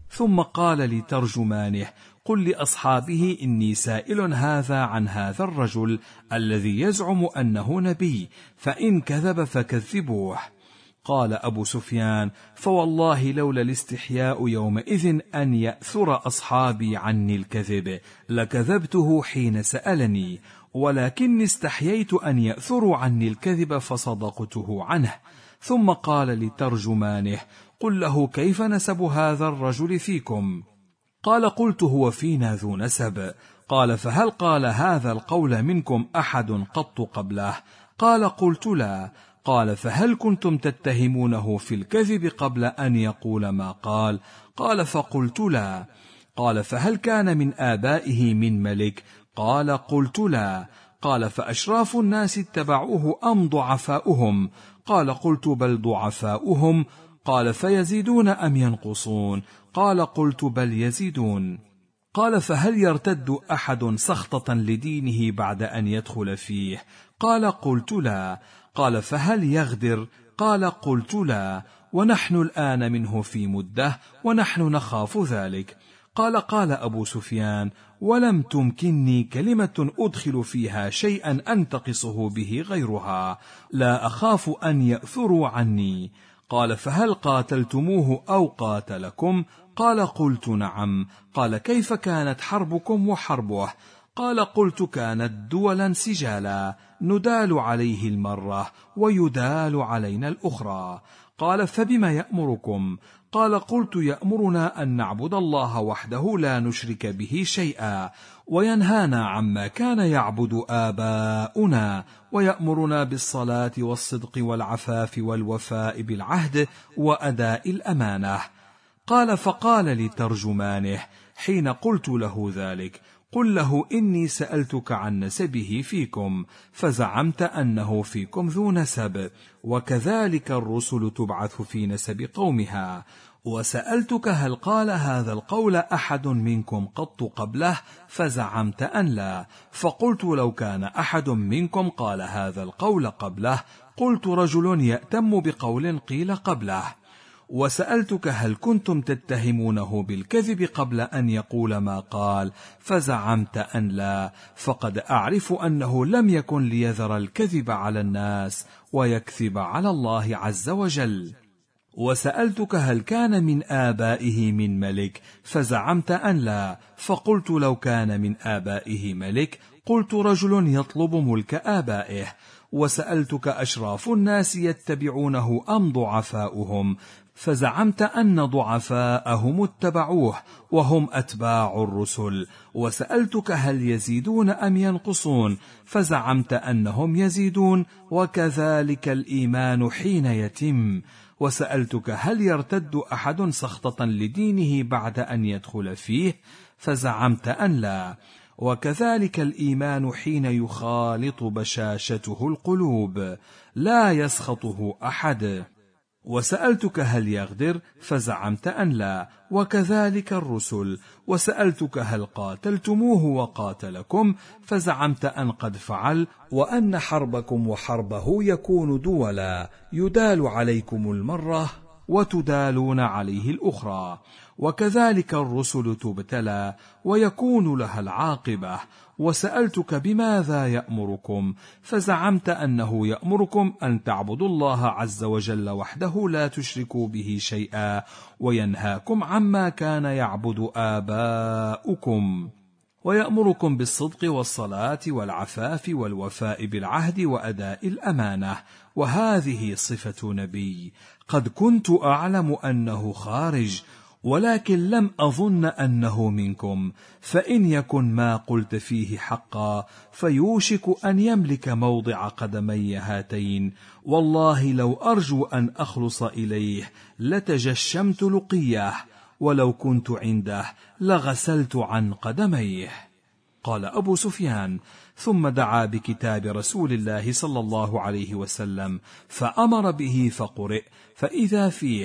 ثم قال لترجمانه: قل لأصحابه إني سائل هذا عن هذا الرجل الذي يزعم أنه نبي، فإن كذب فكذبوه. قال أبو سفيان: فوالله لولا الاستحياء يومئذ أن يأثر أصحابي عني الكذب لكذبته حين سألني، ولكني استحييت أن يأثروا عني الكذب فصدقته عنه. ثم قال لترجمانه: قل له كيف نسب هذا الرجل فيكم؟ قال: قلت: هو فينا ذو نسب. قال: فهل قال هذا القول منكم أحد قط قبله؟ قال: قلت: لا. قال: فهل كنتم تتهمونه في الكذب قبل أن يقول ما قال؟ قال: فقلت: لا. قال: فهل كان من آبائه من ملك؟ قال: قلت: لا. قال: فأشراف الناس اتبعوه أم ضعفاؤهم؟ قال: قلت: بل ضعفاؤهم. قال: فيزيدون أم ينقصون؟ قال: قلت: بل يزيدون. قال: فهل يرتد أحد سخطة لدينه بعد أن يدخل فيه؟ قال: قلت: لا. قال: فهل يغدر؟ قال: قلت: لا. ونحن الآن منه في مدة ونحن نخاف ذلك. قال أبو سفيان: ولم تمكنني كلمة أدخل فيها شيئا أنتقصه به غيرها، لا أخاف أن يأثروا عني. قال: فهل قاتلتموه أو قاتلكم؟ قال: قلت: نعم. قال: كيف كانت حربكم وحربه؟ قال: قلت: كانت دولا سجالا، ندال عليه المرة ويدال علينا الأخرى. قال: فبما يأمركم؟ قال: قلت: يأمرنا أن نعبد الله وحده لا نشرك به شيئا، وينهانا عما كان يعبد آباؤنا، ويأمرنا بالصلاة والصدق والعفاف والوفاء بالعهد وأداء الأمانة. قال: فقال لترجمانه حين قلت له ذلك: قل له إني سألتك عن نسبه فيكم، فزعمت أنه فيكم ذو نسب، وكذلك الرسل تبعث في نسب قومها. وسألتك هل قال هذا القول أحد منكم قط قبله، فزعمت أن لا، فقلت: لو كان أحد منكم قال هذا القول قبله قلت: رجل يأتم بقول قيل قبله. وسألتك هل كنتم تتهمونه بالكذب قبل أن يقول ما قال، فزعمت أن لا، فقد أعرف أنه لم يكن ليذر الكذب على الناس ويكذب على الله عز وجل. وسألتك هل كان من آبائه من ملك، فزعمت أن لا، فقلت: لو كان من آبائه ملك قلت: رجل يطلب ملك آبائه. وسألتك أشراف الناس يتبعونه أم ضعفاؤهم، فزعمت أن ضعفاءهم اتبعوه وهم أتباع الرسل. وسألتك هل يزيدون أم ينقصون، فزعمت أنهم يزيدون، وكذلك الإيمان حين يتم. وسألتك هل يرتد أحد سخطة لدينه بعد أن يدخل فيه، فزعمت أن لا، وكذلك الإيمان حين يخالط بشاشته القلوب لا يسخطه أحد. وسألتك هل يغدر، فزعمت أن لا، وكذلك الرسل. وسألتك هل قاتلتموه وقاتلكم، فزعمت أن قد فعل، وأن حربكم وحربه يكون دولا، يدال عليكم المرة وتدالون عليه الأخرى، وكذلك الرسل تبتلى ويكون لها العاقبة. وسألتك بماذا يأمركم، فزعمت أنه يأمركم أن تعبدوا الله عز وجل وحده لا تشركوا به شيئا، وينهاكم عما كان يعبد آباؤكم، ويأمركم بالصدق والصلاة والعفاف والوفاء بالعهد وأداء الأمانة. وهذه صفة نبي. قد كنت أعلم أنه خارج، ولكن لم أظن أنه منكم، فإن يكن ما قلت فيه حقا فيوشك أن يملك موضع قدمي هاتين، والله لو أرجو أن أخلص إليه لتجشمت لقيه، ولو كنت عنده لغسلت عن قدميه. قال أبو سفيان: ثم دعا بكتاب رسول الله صلى الله عليه وسلم، فأمر به فقرئ، فإذا فيه: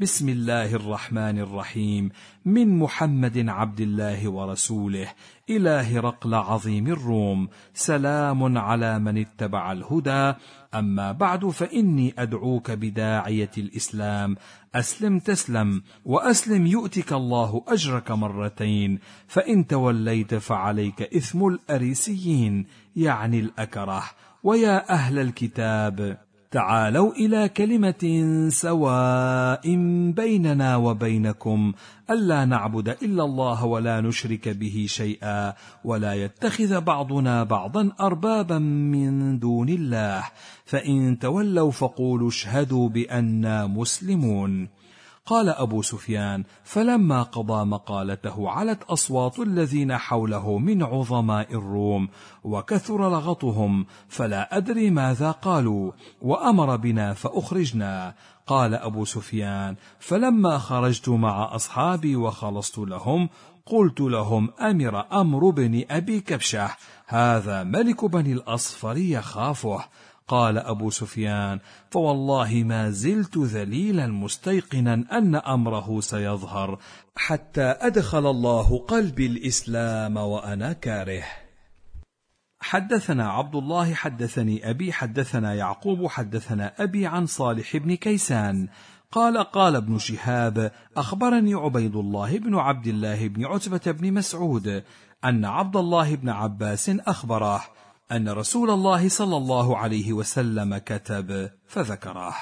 بسم الله الرحمن الرحيم، من محمد عبد الله ورسوله إلى هرقل عظيم الروم، سلام على من اتبع الهدى، أما بعد، فإني أدعوك بداعية الإسلام، أسلم تسلم، وأسلم يؤتك الله أجرك مرتين، فإن توليت فعليك إثم الأريسيين، يعني الأكره. ويا أهل الكتاب، تعالوا إلى كلمة سواء بيننا وبينكم ألا نعبد إلا الله ولا نشرك به شيئا، ولا يتخذ بعضنا بعضا أربابا من دون الله، فإن تولوا فقولوا اشهدوا بأننا مسلمون. قال أبو سفيان: فلما قضى مقالته علت أصوات الذين حوله من عظماء الروم، وكثر لغطهم، فلا أدري ماذا قالوا، وأمر بنا فأخرجنا. قال أبو سفيان: فلما خرجت مع أصحابي وخلصت لهم، قلت لهم: أمر أمر بن أبي كبشة، هذا ملك بني الأصفر يخافه. قال أبو سفيان: فوالله ما زلت ذليلا مستيقنا أن أمره سيظهر، حتى أدخل الله قلبي الإسلام وأنا كاره. حدثنا عبد الله حدثني أبي حدثنا يعقوب حدثنا أبي عن صالح بن كيسان قال ابن شهاب: أخبرني عبيد الله بن عبد الله بن عتبة بن مسعود أن عبد الله بن عباس أخبره أن رسول الله صلى الله عليه وسلم كتب فذكره.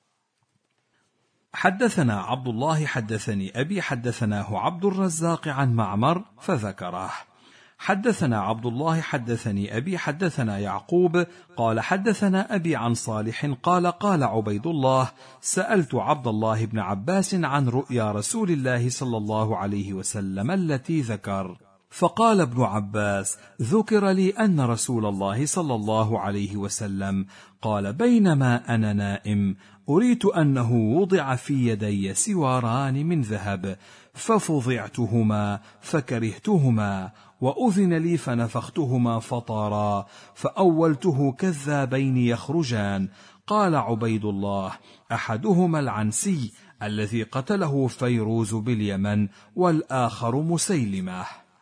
حدثنا عبد الله حدثني أبي حدثناه عبد الرزاق عن معمر فذكره. حدثنا عبد الله حدثني أبي حدثنا يعقوب قال حدثنا أبي عن صالح قال عبيد الله: سألت عبد الله بن عباس عن رؤيا رسول الله صلى الله عليه وسلم التي ذكر، فقال ابن عباس: ذكر لي أن رسول الله صلى الله عليه وسلم قال: بينما أنا نائم أريت أنه وضع في يدي سواران من ذهب، ففضعتهما فكرهتهما، وأذن لي فنفختهما فطارا، فأولته كذابين يخرجان. قال عبيد الله: أحدهما العنسي الذي قتله فيروز باليمن، والآخر مسيلمة.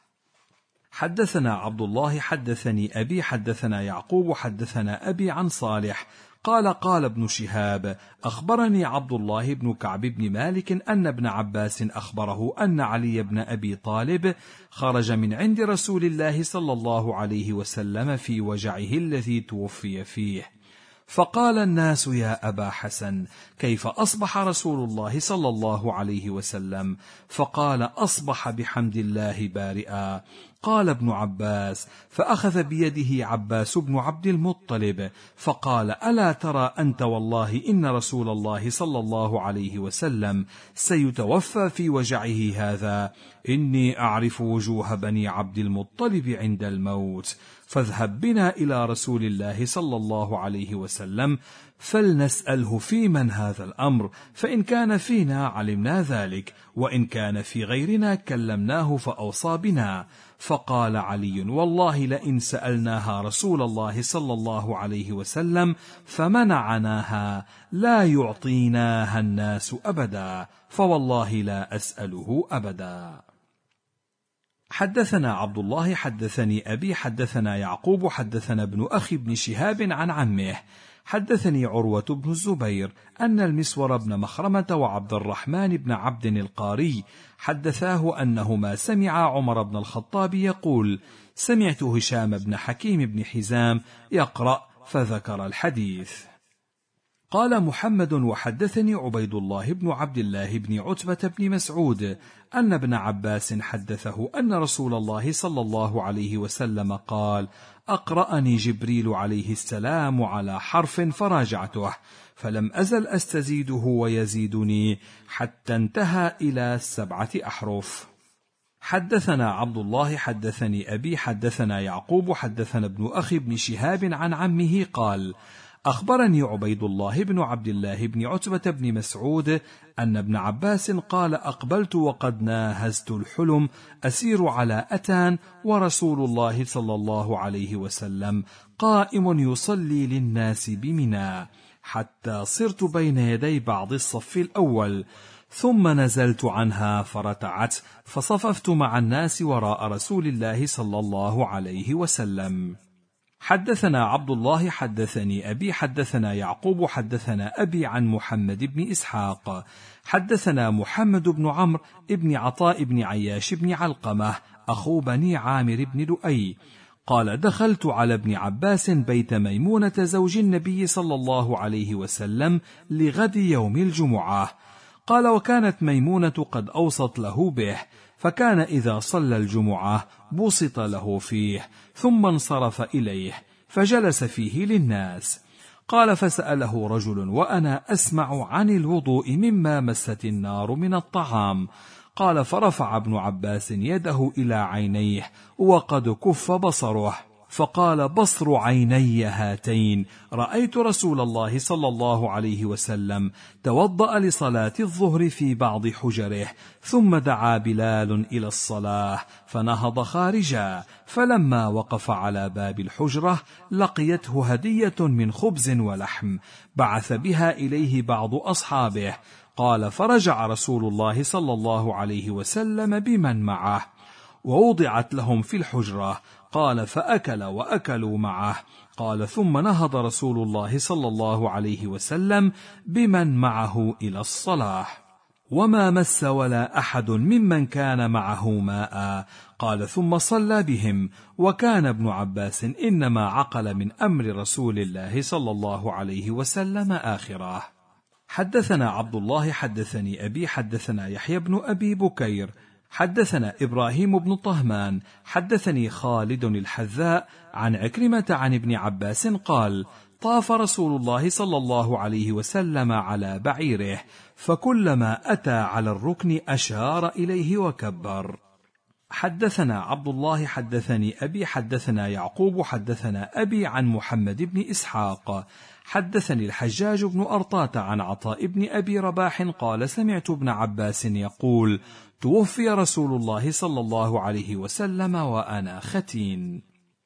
حدثنا عبد الله حدثني أبي حدثنا يعقوب حدثنا أبي عن صالح قال ابن شهاب: أخبرني عبد الله بن كعب بن مالك أن ابن عباس أخبره أن علي بن أبي طالب خرج من عند رسول الله صلى الله عليه وسلم في وجعه الذي توفي فيه، فقال الناس: يا أبا حسن، كيف أصبح رسول الله صلى الله عليه وسلم؟ فقال: أصبح بحمد الله بارئا. قال ابن عباس: فأخذ بيده عباس بن عبد المطلب فقال: ألا ترى أنت والله إن رسول الله صلى الله عليه وسلم سيتوفى في وجعه هذا، إني أعرف وجوه بني عبد المطلب عند الموت، فاذهب بنا إلى رسول الله صلى الله عليه وسلم فلنسأله في من هذا الأمر، فإن كان فينا علمنا ذلك، وإن كان في غيرنا كلمناه فأوصى بنا. فقال علي: والله لئن سألناها رسول الله صلى الله عليه وسلم فمنعناها لا يعطيناها الناس أبدا، فوالله لا أسأله أبدا. حدثنا عبد الله حدثني أبي حدثنا يعقوب حدثنا ابن أخي بن شهاب عن عمه حدثني عروة بن الزبير أن المسور بن مخرمة وعبد الرحمن بن عبد القاري حدثاه أنهما سمع عمر بن الخطاب يقول: سمعت هشام بن حكيم بن حزام يقرأ، فذكر الحديث. قال محمد: وحدثني عبيد الله بن عبد الله بن عتبة بن مسعود أن ابن عباس حدثه أن رسول الله صلى الله عليه وسلم قال: أقرأني جبريل عليه السلام على حرف فراجعته، فلم أزل أستزيده ويزيدني حتى انتهى إلى 7 أحرف. حدثنا عبد الله حدثني أبي حدثنا يعقوب حدثنا ابن أخي بن شهاب عن عمه قال: أخبرني عبيد الله بن عبد الله بن عتبة بن مسعود أن ابن عباس قال: أقبلت وقد ناهزت الحلم أسير على أتان، ورسول الله صلى الله عليه وسلم قائم يصلي للناس بمنى، حتى صرت بين يدي بعض الصف الأول، ثم نزلت عنها فرتعت، فصففت مع الناس وراء رسول الله صلى الله عليه وسلم. حدثنا عبد الله حدثني أبي حدثنا يعقوب حدثنا أبي عن محمد بن إسحاق حدثنا محمد بن عمرو بن عطاء بن عياش بن علقمة أخو بني عامر بن لؤي قال: دخلت على ابن عباس بيت ميمونة زوج النبي صلى الله عليه وسلم لغد يوم الجمعة. قال: وكانت ميمونة قد أوصت له به، فكان إذا صلى الجمعة بسط له فيه، ثم انصرف إليه فجلس فيه للناس. قال: فسأله رجل وأنا أسمع عن الوضوء مما مست النار من الطعام. قال: فرفع ابن عباس يده إلى عينيه وقد كف بصره، فقال: بصر عيني هاتين رأيت رسول الله صلى الله عليه وسلم توضأ لصلاة الظهر في بعض حجره، ثم دعا بلال إلى الصلاة فنهض خارجا، فلما وقف على باب الحجرة لقيته هدية من خبز ولحم بعث بها إليه بعض أصحابه. قال: فرجع رسول الله صلى الله عليه وسلم بمن معه، ووضعت لهم في الحجرة. قال: فأكل وأكلوا معه. قال: ثم نهض رسول الله صلى الله عليه وسلم بمن معه إلى الصلاة، وما مس ولا أحد ممن كان معه ماء. قال: ثم صلى بهم، وكان ابن عباس إنما عقل من أمر رسول الله صلى الله عليه وسلم آخره. حدثنا عبد الله حدثني أبي حدثنا يحيى بن أبي بكير حدثنا إبراهيم بن طهمان حدثني خالد الحذاء عن عكرمة عن ابن عباس قال: طاف رسول الله صلى الله عليه وسلم على بعيره، فكلما أتى على الركن أشار إليه وكبر. حدثنا عبد الله حدثني أبي حدثنا يعقوب حدثنا أبي عن محمد بن إسحاق حدثني الحجاج بن أرطاة عن عطاء بن أبي رباح قال: سمعت ابن عباس يقول: توفي رسول الله صلى الله عليه وسلم وأنا ختين.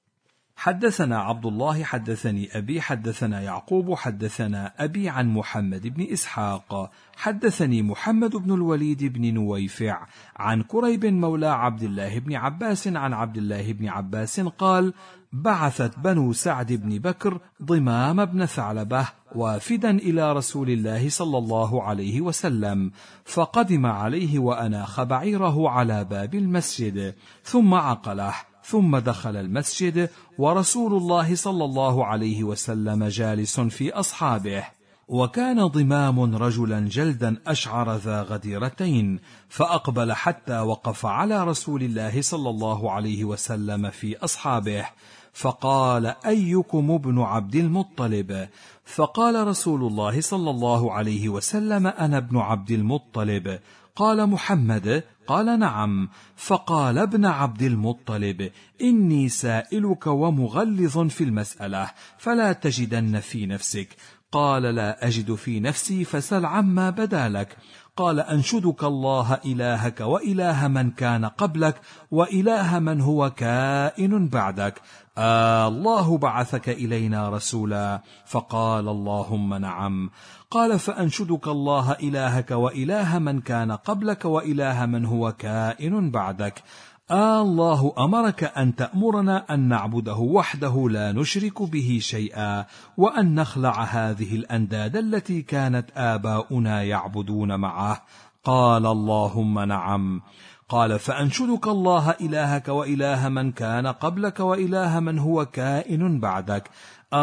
حدثنا عبد الله حدثني أبي حدثنا يعقوب حدثنا أبي عن محمد بن إسحاق حدثني محمد بن الوليد بن نويفع عن كريب مولى عبد الله بن عباس عن عبد الله بن عباس قال: بعثت بنو سعد بن بكر ضمام بن ثعلبة وافدا إلى رسول الله صلى الله عليه وسلم، فقدم عليه وأناخ بعيره على باب المسجد، ثم عقله، ثم دخل المسجد ورسول الله صلى الله عليه وسلم جالس في أصحابه، وكان ضمام رجلا جلدا أشعر ذا غديرتين، فأقبل حتى وقف على رسول الله صلى الله عليه وسلم في أصحابه، فقال: أيكم ابن عبد المطلب؟ فقال رسول الله صلى الله عليه وسلم: أنا ابن عبد المطلب. قال: محمد؟ قال: نعم. فقال ابن عبد المطلب: إني سائلك ومغلظ في المسألة، فلا تجدن في نفسك. قال: لا أجد في نفسي، فسل عما بدا لك. قال: أنشدك الله إلهك وإله من كان قبلك وإله من هو كائن بعدك، الله بعثك إلينا رسولا؟ فقال: اللهم نعم. قال: فأنشدك الله إلهك وإله من كان قبلك وإله من هو كائن بعدك، الله أمرك أن تأمرنا أن نعبده وحده لا نشرك به شيئا، وأن نخلع هذه الأنداد التي كانت آباؤنا يعبدون معه؟ قال: اللهم نعم. قال: فأنشدك الله إلهك وإله من كان قبلك وإله من هو كائن بعدك،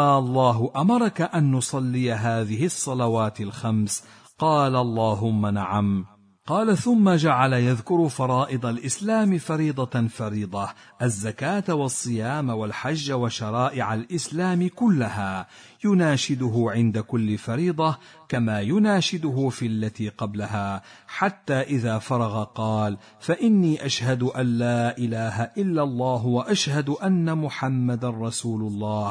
الله أمرك أن نصلي هذه الصلوات الخمس؟ قال: اللهم نعم. قال: ثم جعل يذكر فرائض الإسلام فريضة فريضة، الزكاة والصيام والحج وشرائع الإسلام كلها، يناشده عند كل فريضة كما يناشده في التي قبلها، حتى إذا فرغ قال: فإني أشهد أن لا إله إلا الله وأشهد أن محمد رسول الله،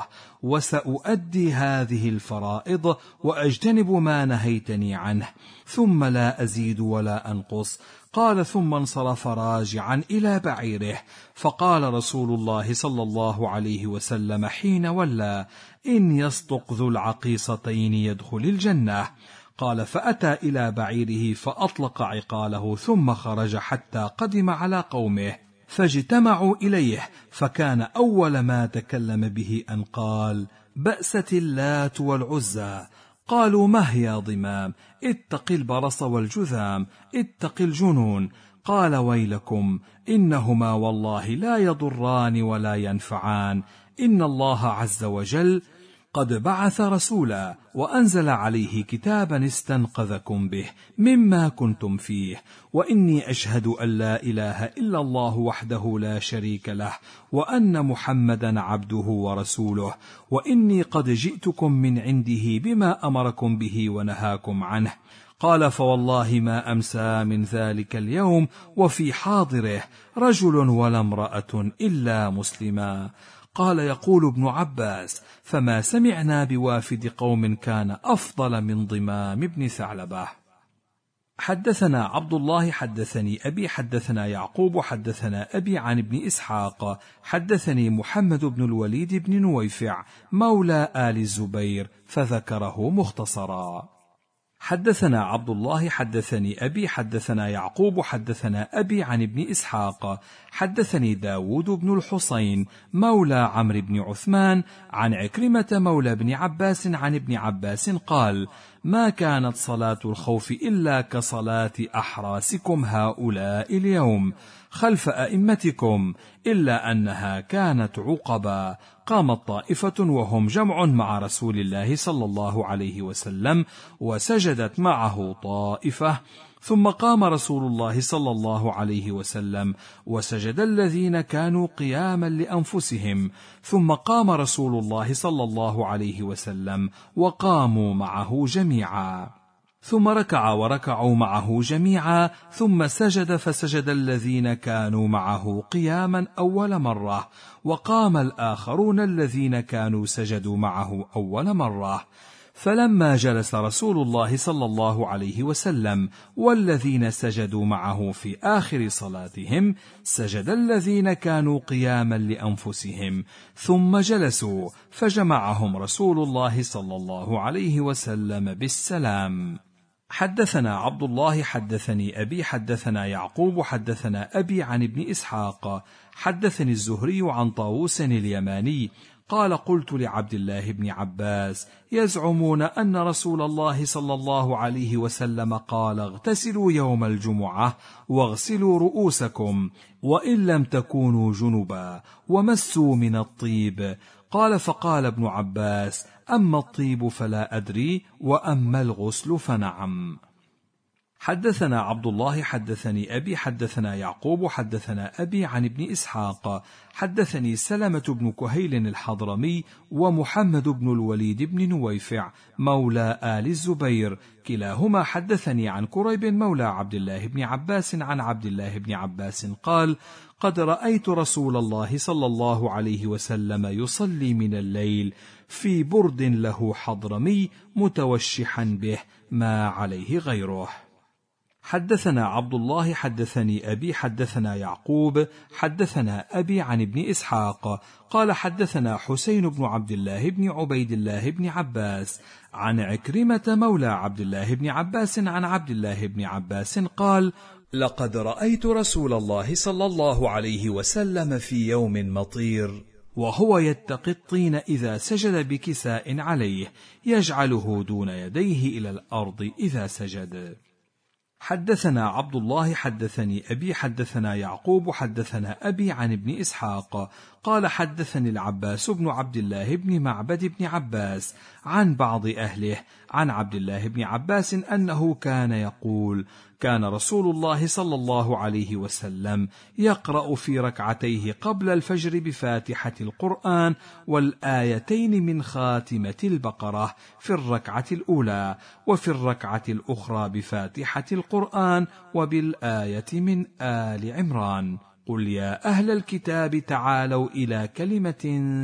وسأؤدي هذه الفرائض وأجتنب ما نهيتني عنه، ثم لا أزيد ولا أنقص. قال: ثم انصرف راجعا إلى بعيره، فقال رسول الله صلى الله عليه وسلم حين ولى: إن يصدق ذو العقيصتين يدخل الجنة. قال: فأتى إلى بعيره فأطلق عقاله ثم خرج حتى قدم على قومه فاجتمعوا إليه، فكان أول ما تكلم به أن قال: بأست اللات والعزى. قالوا: ما هي يا ضمام؟ اتق البرص والجذام، اتق الجنون. قال: ويلكم، إنهما والله لا يضران ولا ينفعان، إن الله عز وجل قد بعث رسولا وأنزل عليه كتابا استنقذكم به مما كنتم فيه، وإني أشهد أن لا إله إلا الله وحده لا شريك له، وأن محمدا عبده ورسوله، وإني قد جئتكم من عنده بما أمركم به ونهاكم عنه. قال: فوالله ما أمسى من ذلك اليوم وفي حاضره رجل ولا امرأة إلا مسلما. قال: يقول ابن عباس: فما سمعنا بوافد قوم كان أفضل من ضمام بن ثعلبة. حدثنا عبد الله حدثني أبي حدثنا يعقوب حدثنا أبي عن ابن إسحاق حدثني محمد بن الوليد بن نويفع مولى آل الزبير فذكره مختصرا. حدثنا عبد الله حدثني أبي حدثنا يعقوب حدثنا أبي عن ابن إسحاق حدثني داود بن الحصين مولى عمرو بن عثمان عن عكرمة مولى بن عباس عن ابن عباس قال: ما كانت صلاة الخوف إلا كصلاة أحراسكم هؤلاء اليوم خلف أئمتكم، إلا أنها كانت عقبا، قامت طائفة وهم جمع مع رسول الله صلى الله عليه وسلم وسجدت معه طائفة، ثم قام رسول الله صلى الله عليه وسلم وسجد الذين كانوا قياما لأنفسهم، ثم قام رسول الله صلى الله عليه وسلم وقاموا معه جميعا، ثم ركع وركعوا معه جميعا، ثم سجد فسجد الذين كانوا معه قياما أول مرة، وقام الآخرون الذين كانوا سجدوا معه أول مرة. فلما جلس رسول الله صلى الله عليه وسلم والذين سجدوا معه في آخر صلاتهم سجد الذين كانوا قياما لأنفسهم، ثم جلسوا فجمعهم رسول الله صلى الله عليه وسلم بالسلام. حدثنا عبد الله حدثني أبي حدثنا يعقوب حدثنا أبي عن ابن إسحاق حدثني الزهري عن طاووس اليماني قال: قلت لعبد الله بن عباس: يزعمون أن رسول الله صلى الله عليه وسلم قال: اغتسلوا يوم الجمعة واغسلوا رؤوسكم وإن لم تكونوا جنبا ومسوا من الطيب. قال: فقال ابن عباس: أما الطيب فلا أدري، وأما الغسل فنعم. حدثنا عبد الله حدثني أبي حدثنا يعقوب حدثنا أبي عن ابن إسحاق حدثني سلمة بن كهيل الحضرمي ومحمد بن الوليد بن نويفع مولى آل الزبير كلاهما حدثني عن كريب مولى عبد الله بن عباس عن عبد الله بن عباس قال: قد رأيت رسول الله صلى الله عليه وسلم يصلي من الليل في برد له حضرمي متوشحا به ما عليه غيره. حدثنا عبد الله حدثني أبي حدثنا يعقوب حدثنا أبي عن ابن إسحاق قال: حدثنا حسين بن عبد الله بن عبيد الله بن عباس عن عكرمة مولى عبد الله بن عباس عن عبد الله بن عباس قال: لقد رأيت رسول الله صلى الله عليه وسلم في يوم مطير وهو يتقي الطين إذا سجد بكساء عليه يجعله دون يديه إلى الأرض إذا سجد. حدثنا عبد الله حدثني أبي حدثنا يعقوب حدثنا أبي عن ابن إسحاق قال: حدثني العباس بن عبد الله بن معبد بن عباس عن بعض أهله عن عبد الله بن عباس أنه كان يقول: كان رسول الله صلى الله عليه وسلم يقرأ في ركعتيه قبل الفجر بفاتحة القرآن والآيتين من خاتمة البقرة في الركعة الأولى، وفي الركعة الأخرى بفاتحة القرآن وبالآية من آل عمران: قل يا أهل الكتاب تعالوا إلى كلمة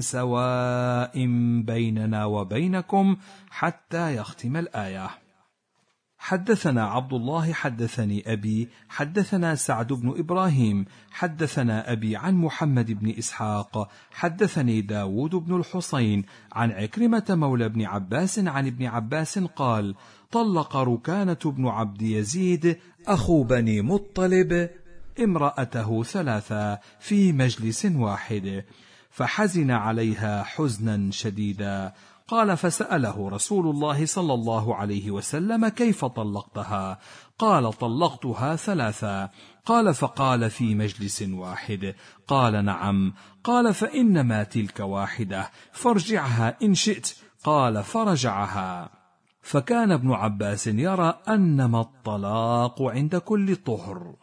سواء بيننا وبينكم حتى يختم الآية. حدثنا عبد الله حدثني أبي حدثنا سعد بن إبراهيم حدثنا أبي عن محمد بن إسحاق حدثني داود بن الحصين عن عكرمة مولى بن عباس عن ابن عباس قال: طلق ركانة بن عبد يزيد أخو بني مطلب امرأته 3 في مجلس واحد، فحزن عليها حزنا شديدا. قال: فسأله رسول الله صلى الله عليه وسلم: كيف طلقتها؟ قال: طلقتها 3. قال: فقال: في مجلس واحد؟ قال: نعم. قال: فإنما تلك واحدة، فارجعها إن شئت. قال: فرجعها. فكان ابن عباس يرى أنما الطلاق عند كل طهر.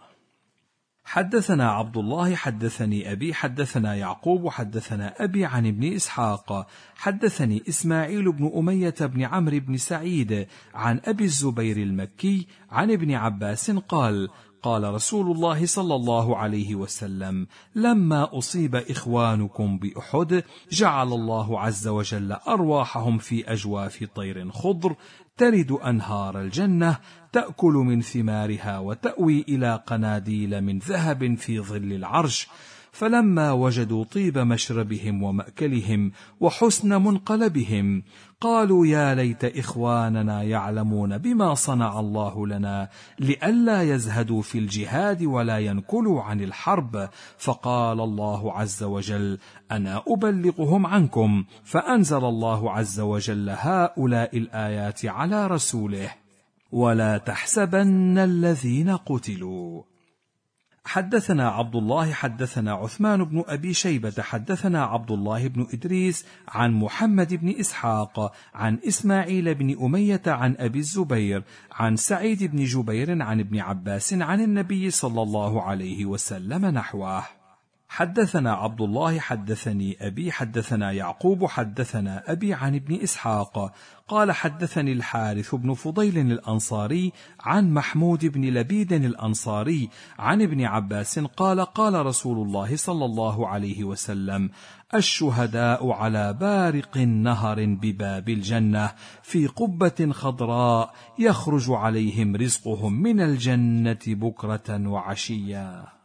حدثنا عبد الله حدثني أبي حدثنا يعقوب حدثنا أبي عن ابن إسحاق حدثني إسماعيل بن أمية بن عمرو بن سعيد عن أبي الزبير المكي عن ابن عباس قال: قال رسول الله صلى الله عليه وسلم: لما أصيب إخوانكم بأحد جعل الله عز وجل أرواحهم في أجواف طير خضر ترد أنهار الجنة، تأكل من ثمارها وتأوي إلى قناديل من ذهب في ظل العرش. فلما وجدوا طيب مشربهم ومأكلهم وحسن منقلبهم قالوا: يا ليت إخواننا يعلمون بما صنع الله لنا، لئلا يزهدوا في الجهاد ولا ينكلوا عن الحرب. فقال الله عز وجل: أنا أبلغهم عنكم. فأنزل الله عز وجل هؤلاء الآيات على رسوله: ولا تحسبن الذين قتلوا. حدثنا عبد الله حدثنا عثمان بن أبي شيبة حدثنا عبد الله بن إدريس عن محمد بن إسحاق عن إسماعيل بن أمية عن أبي الزبير عن سعيد بن جبير عن ابن عباس عن النبي صلى الله عليه وسلم نحوه. حدثنا عبد الله حدثني أبي حدثنا يعقوب حدثنا أبي عن ابن إسحاق قال: حدثني الحارث بن فضيل الأنصاري عن محمود بن لبيد الأنصاري عن ابن عباس قال: قال رسول الله صلى الله عليه وسلم: الشهداء على بارق نهر بباب الجنة في قبة خضراء يخرج عليهم رزقهم من الجنة بكرة وعشيا.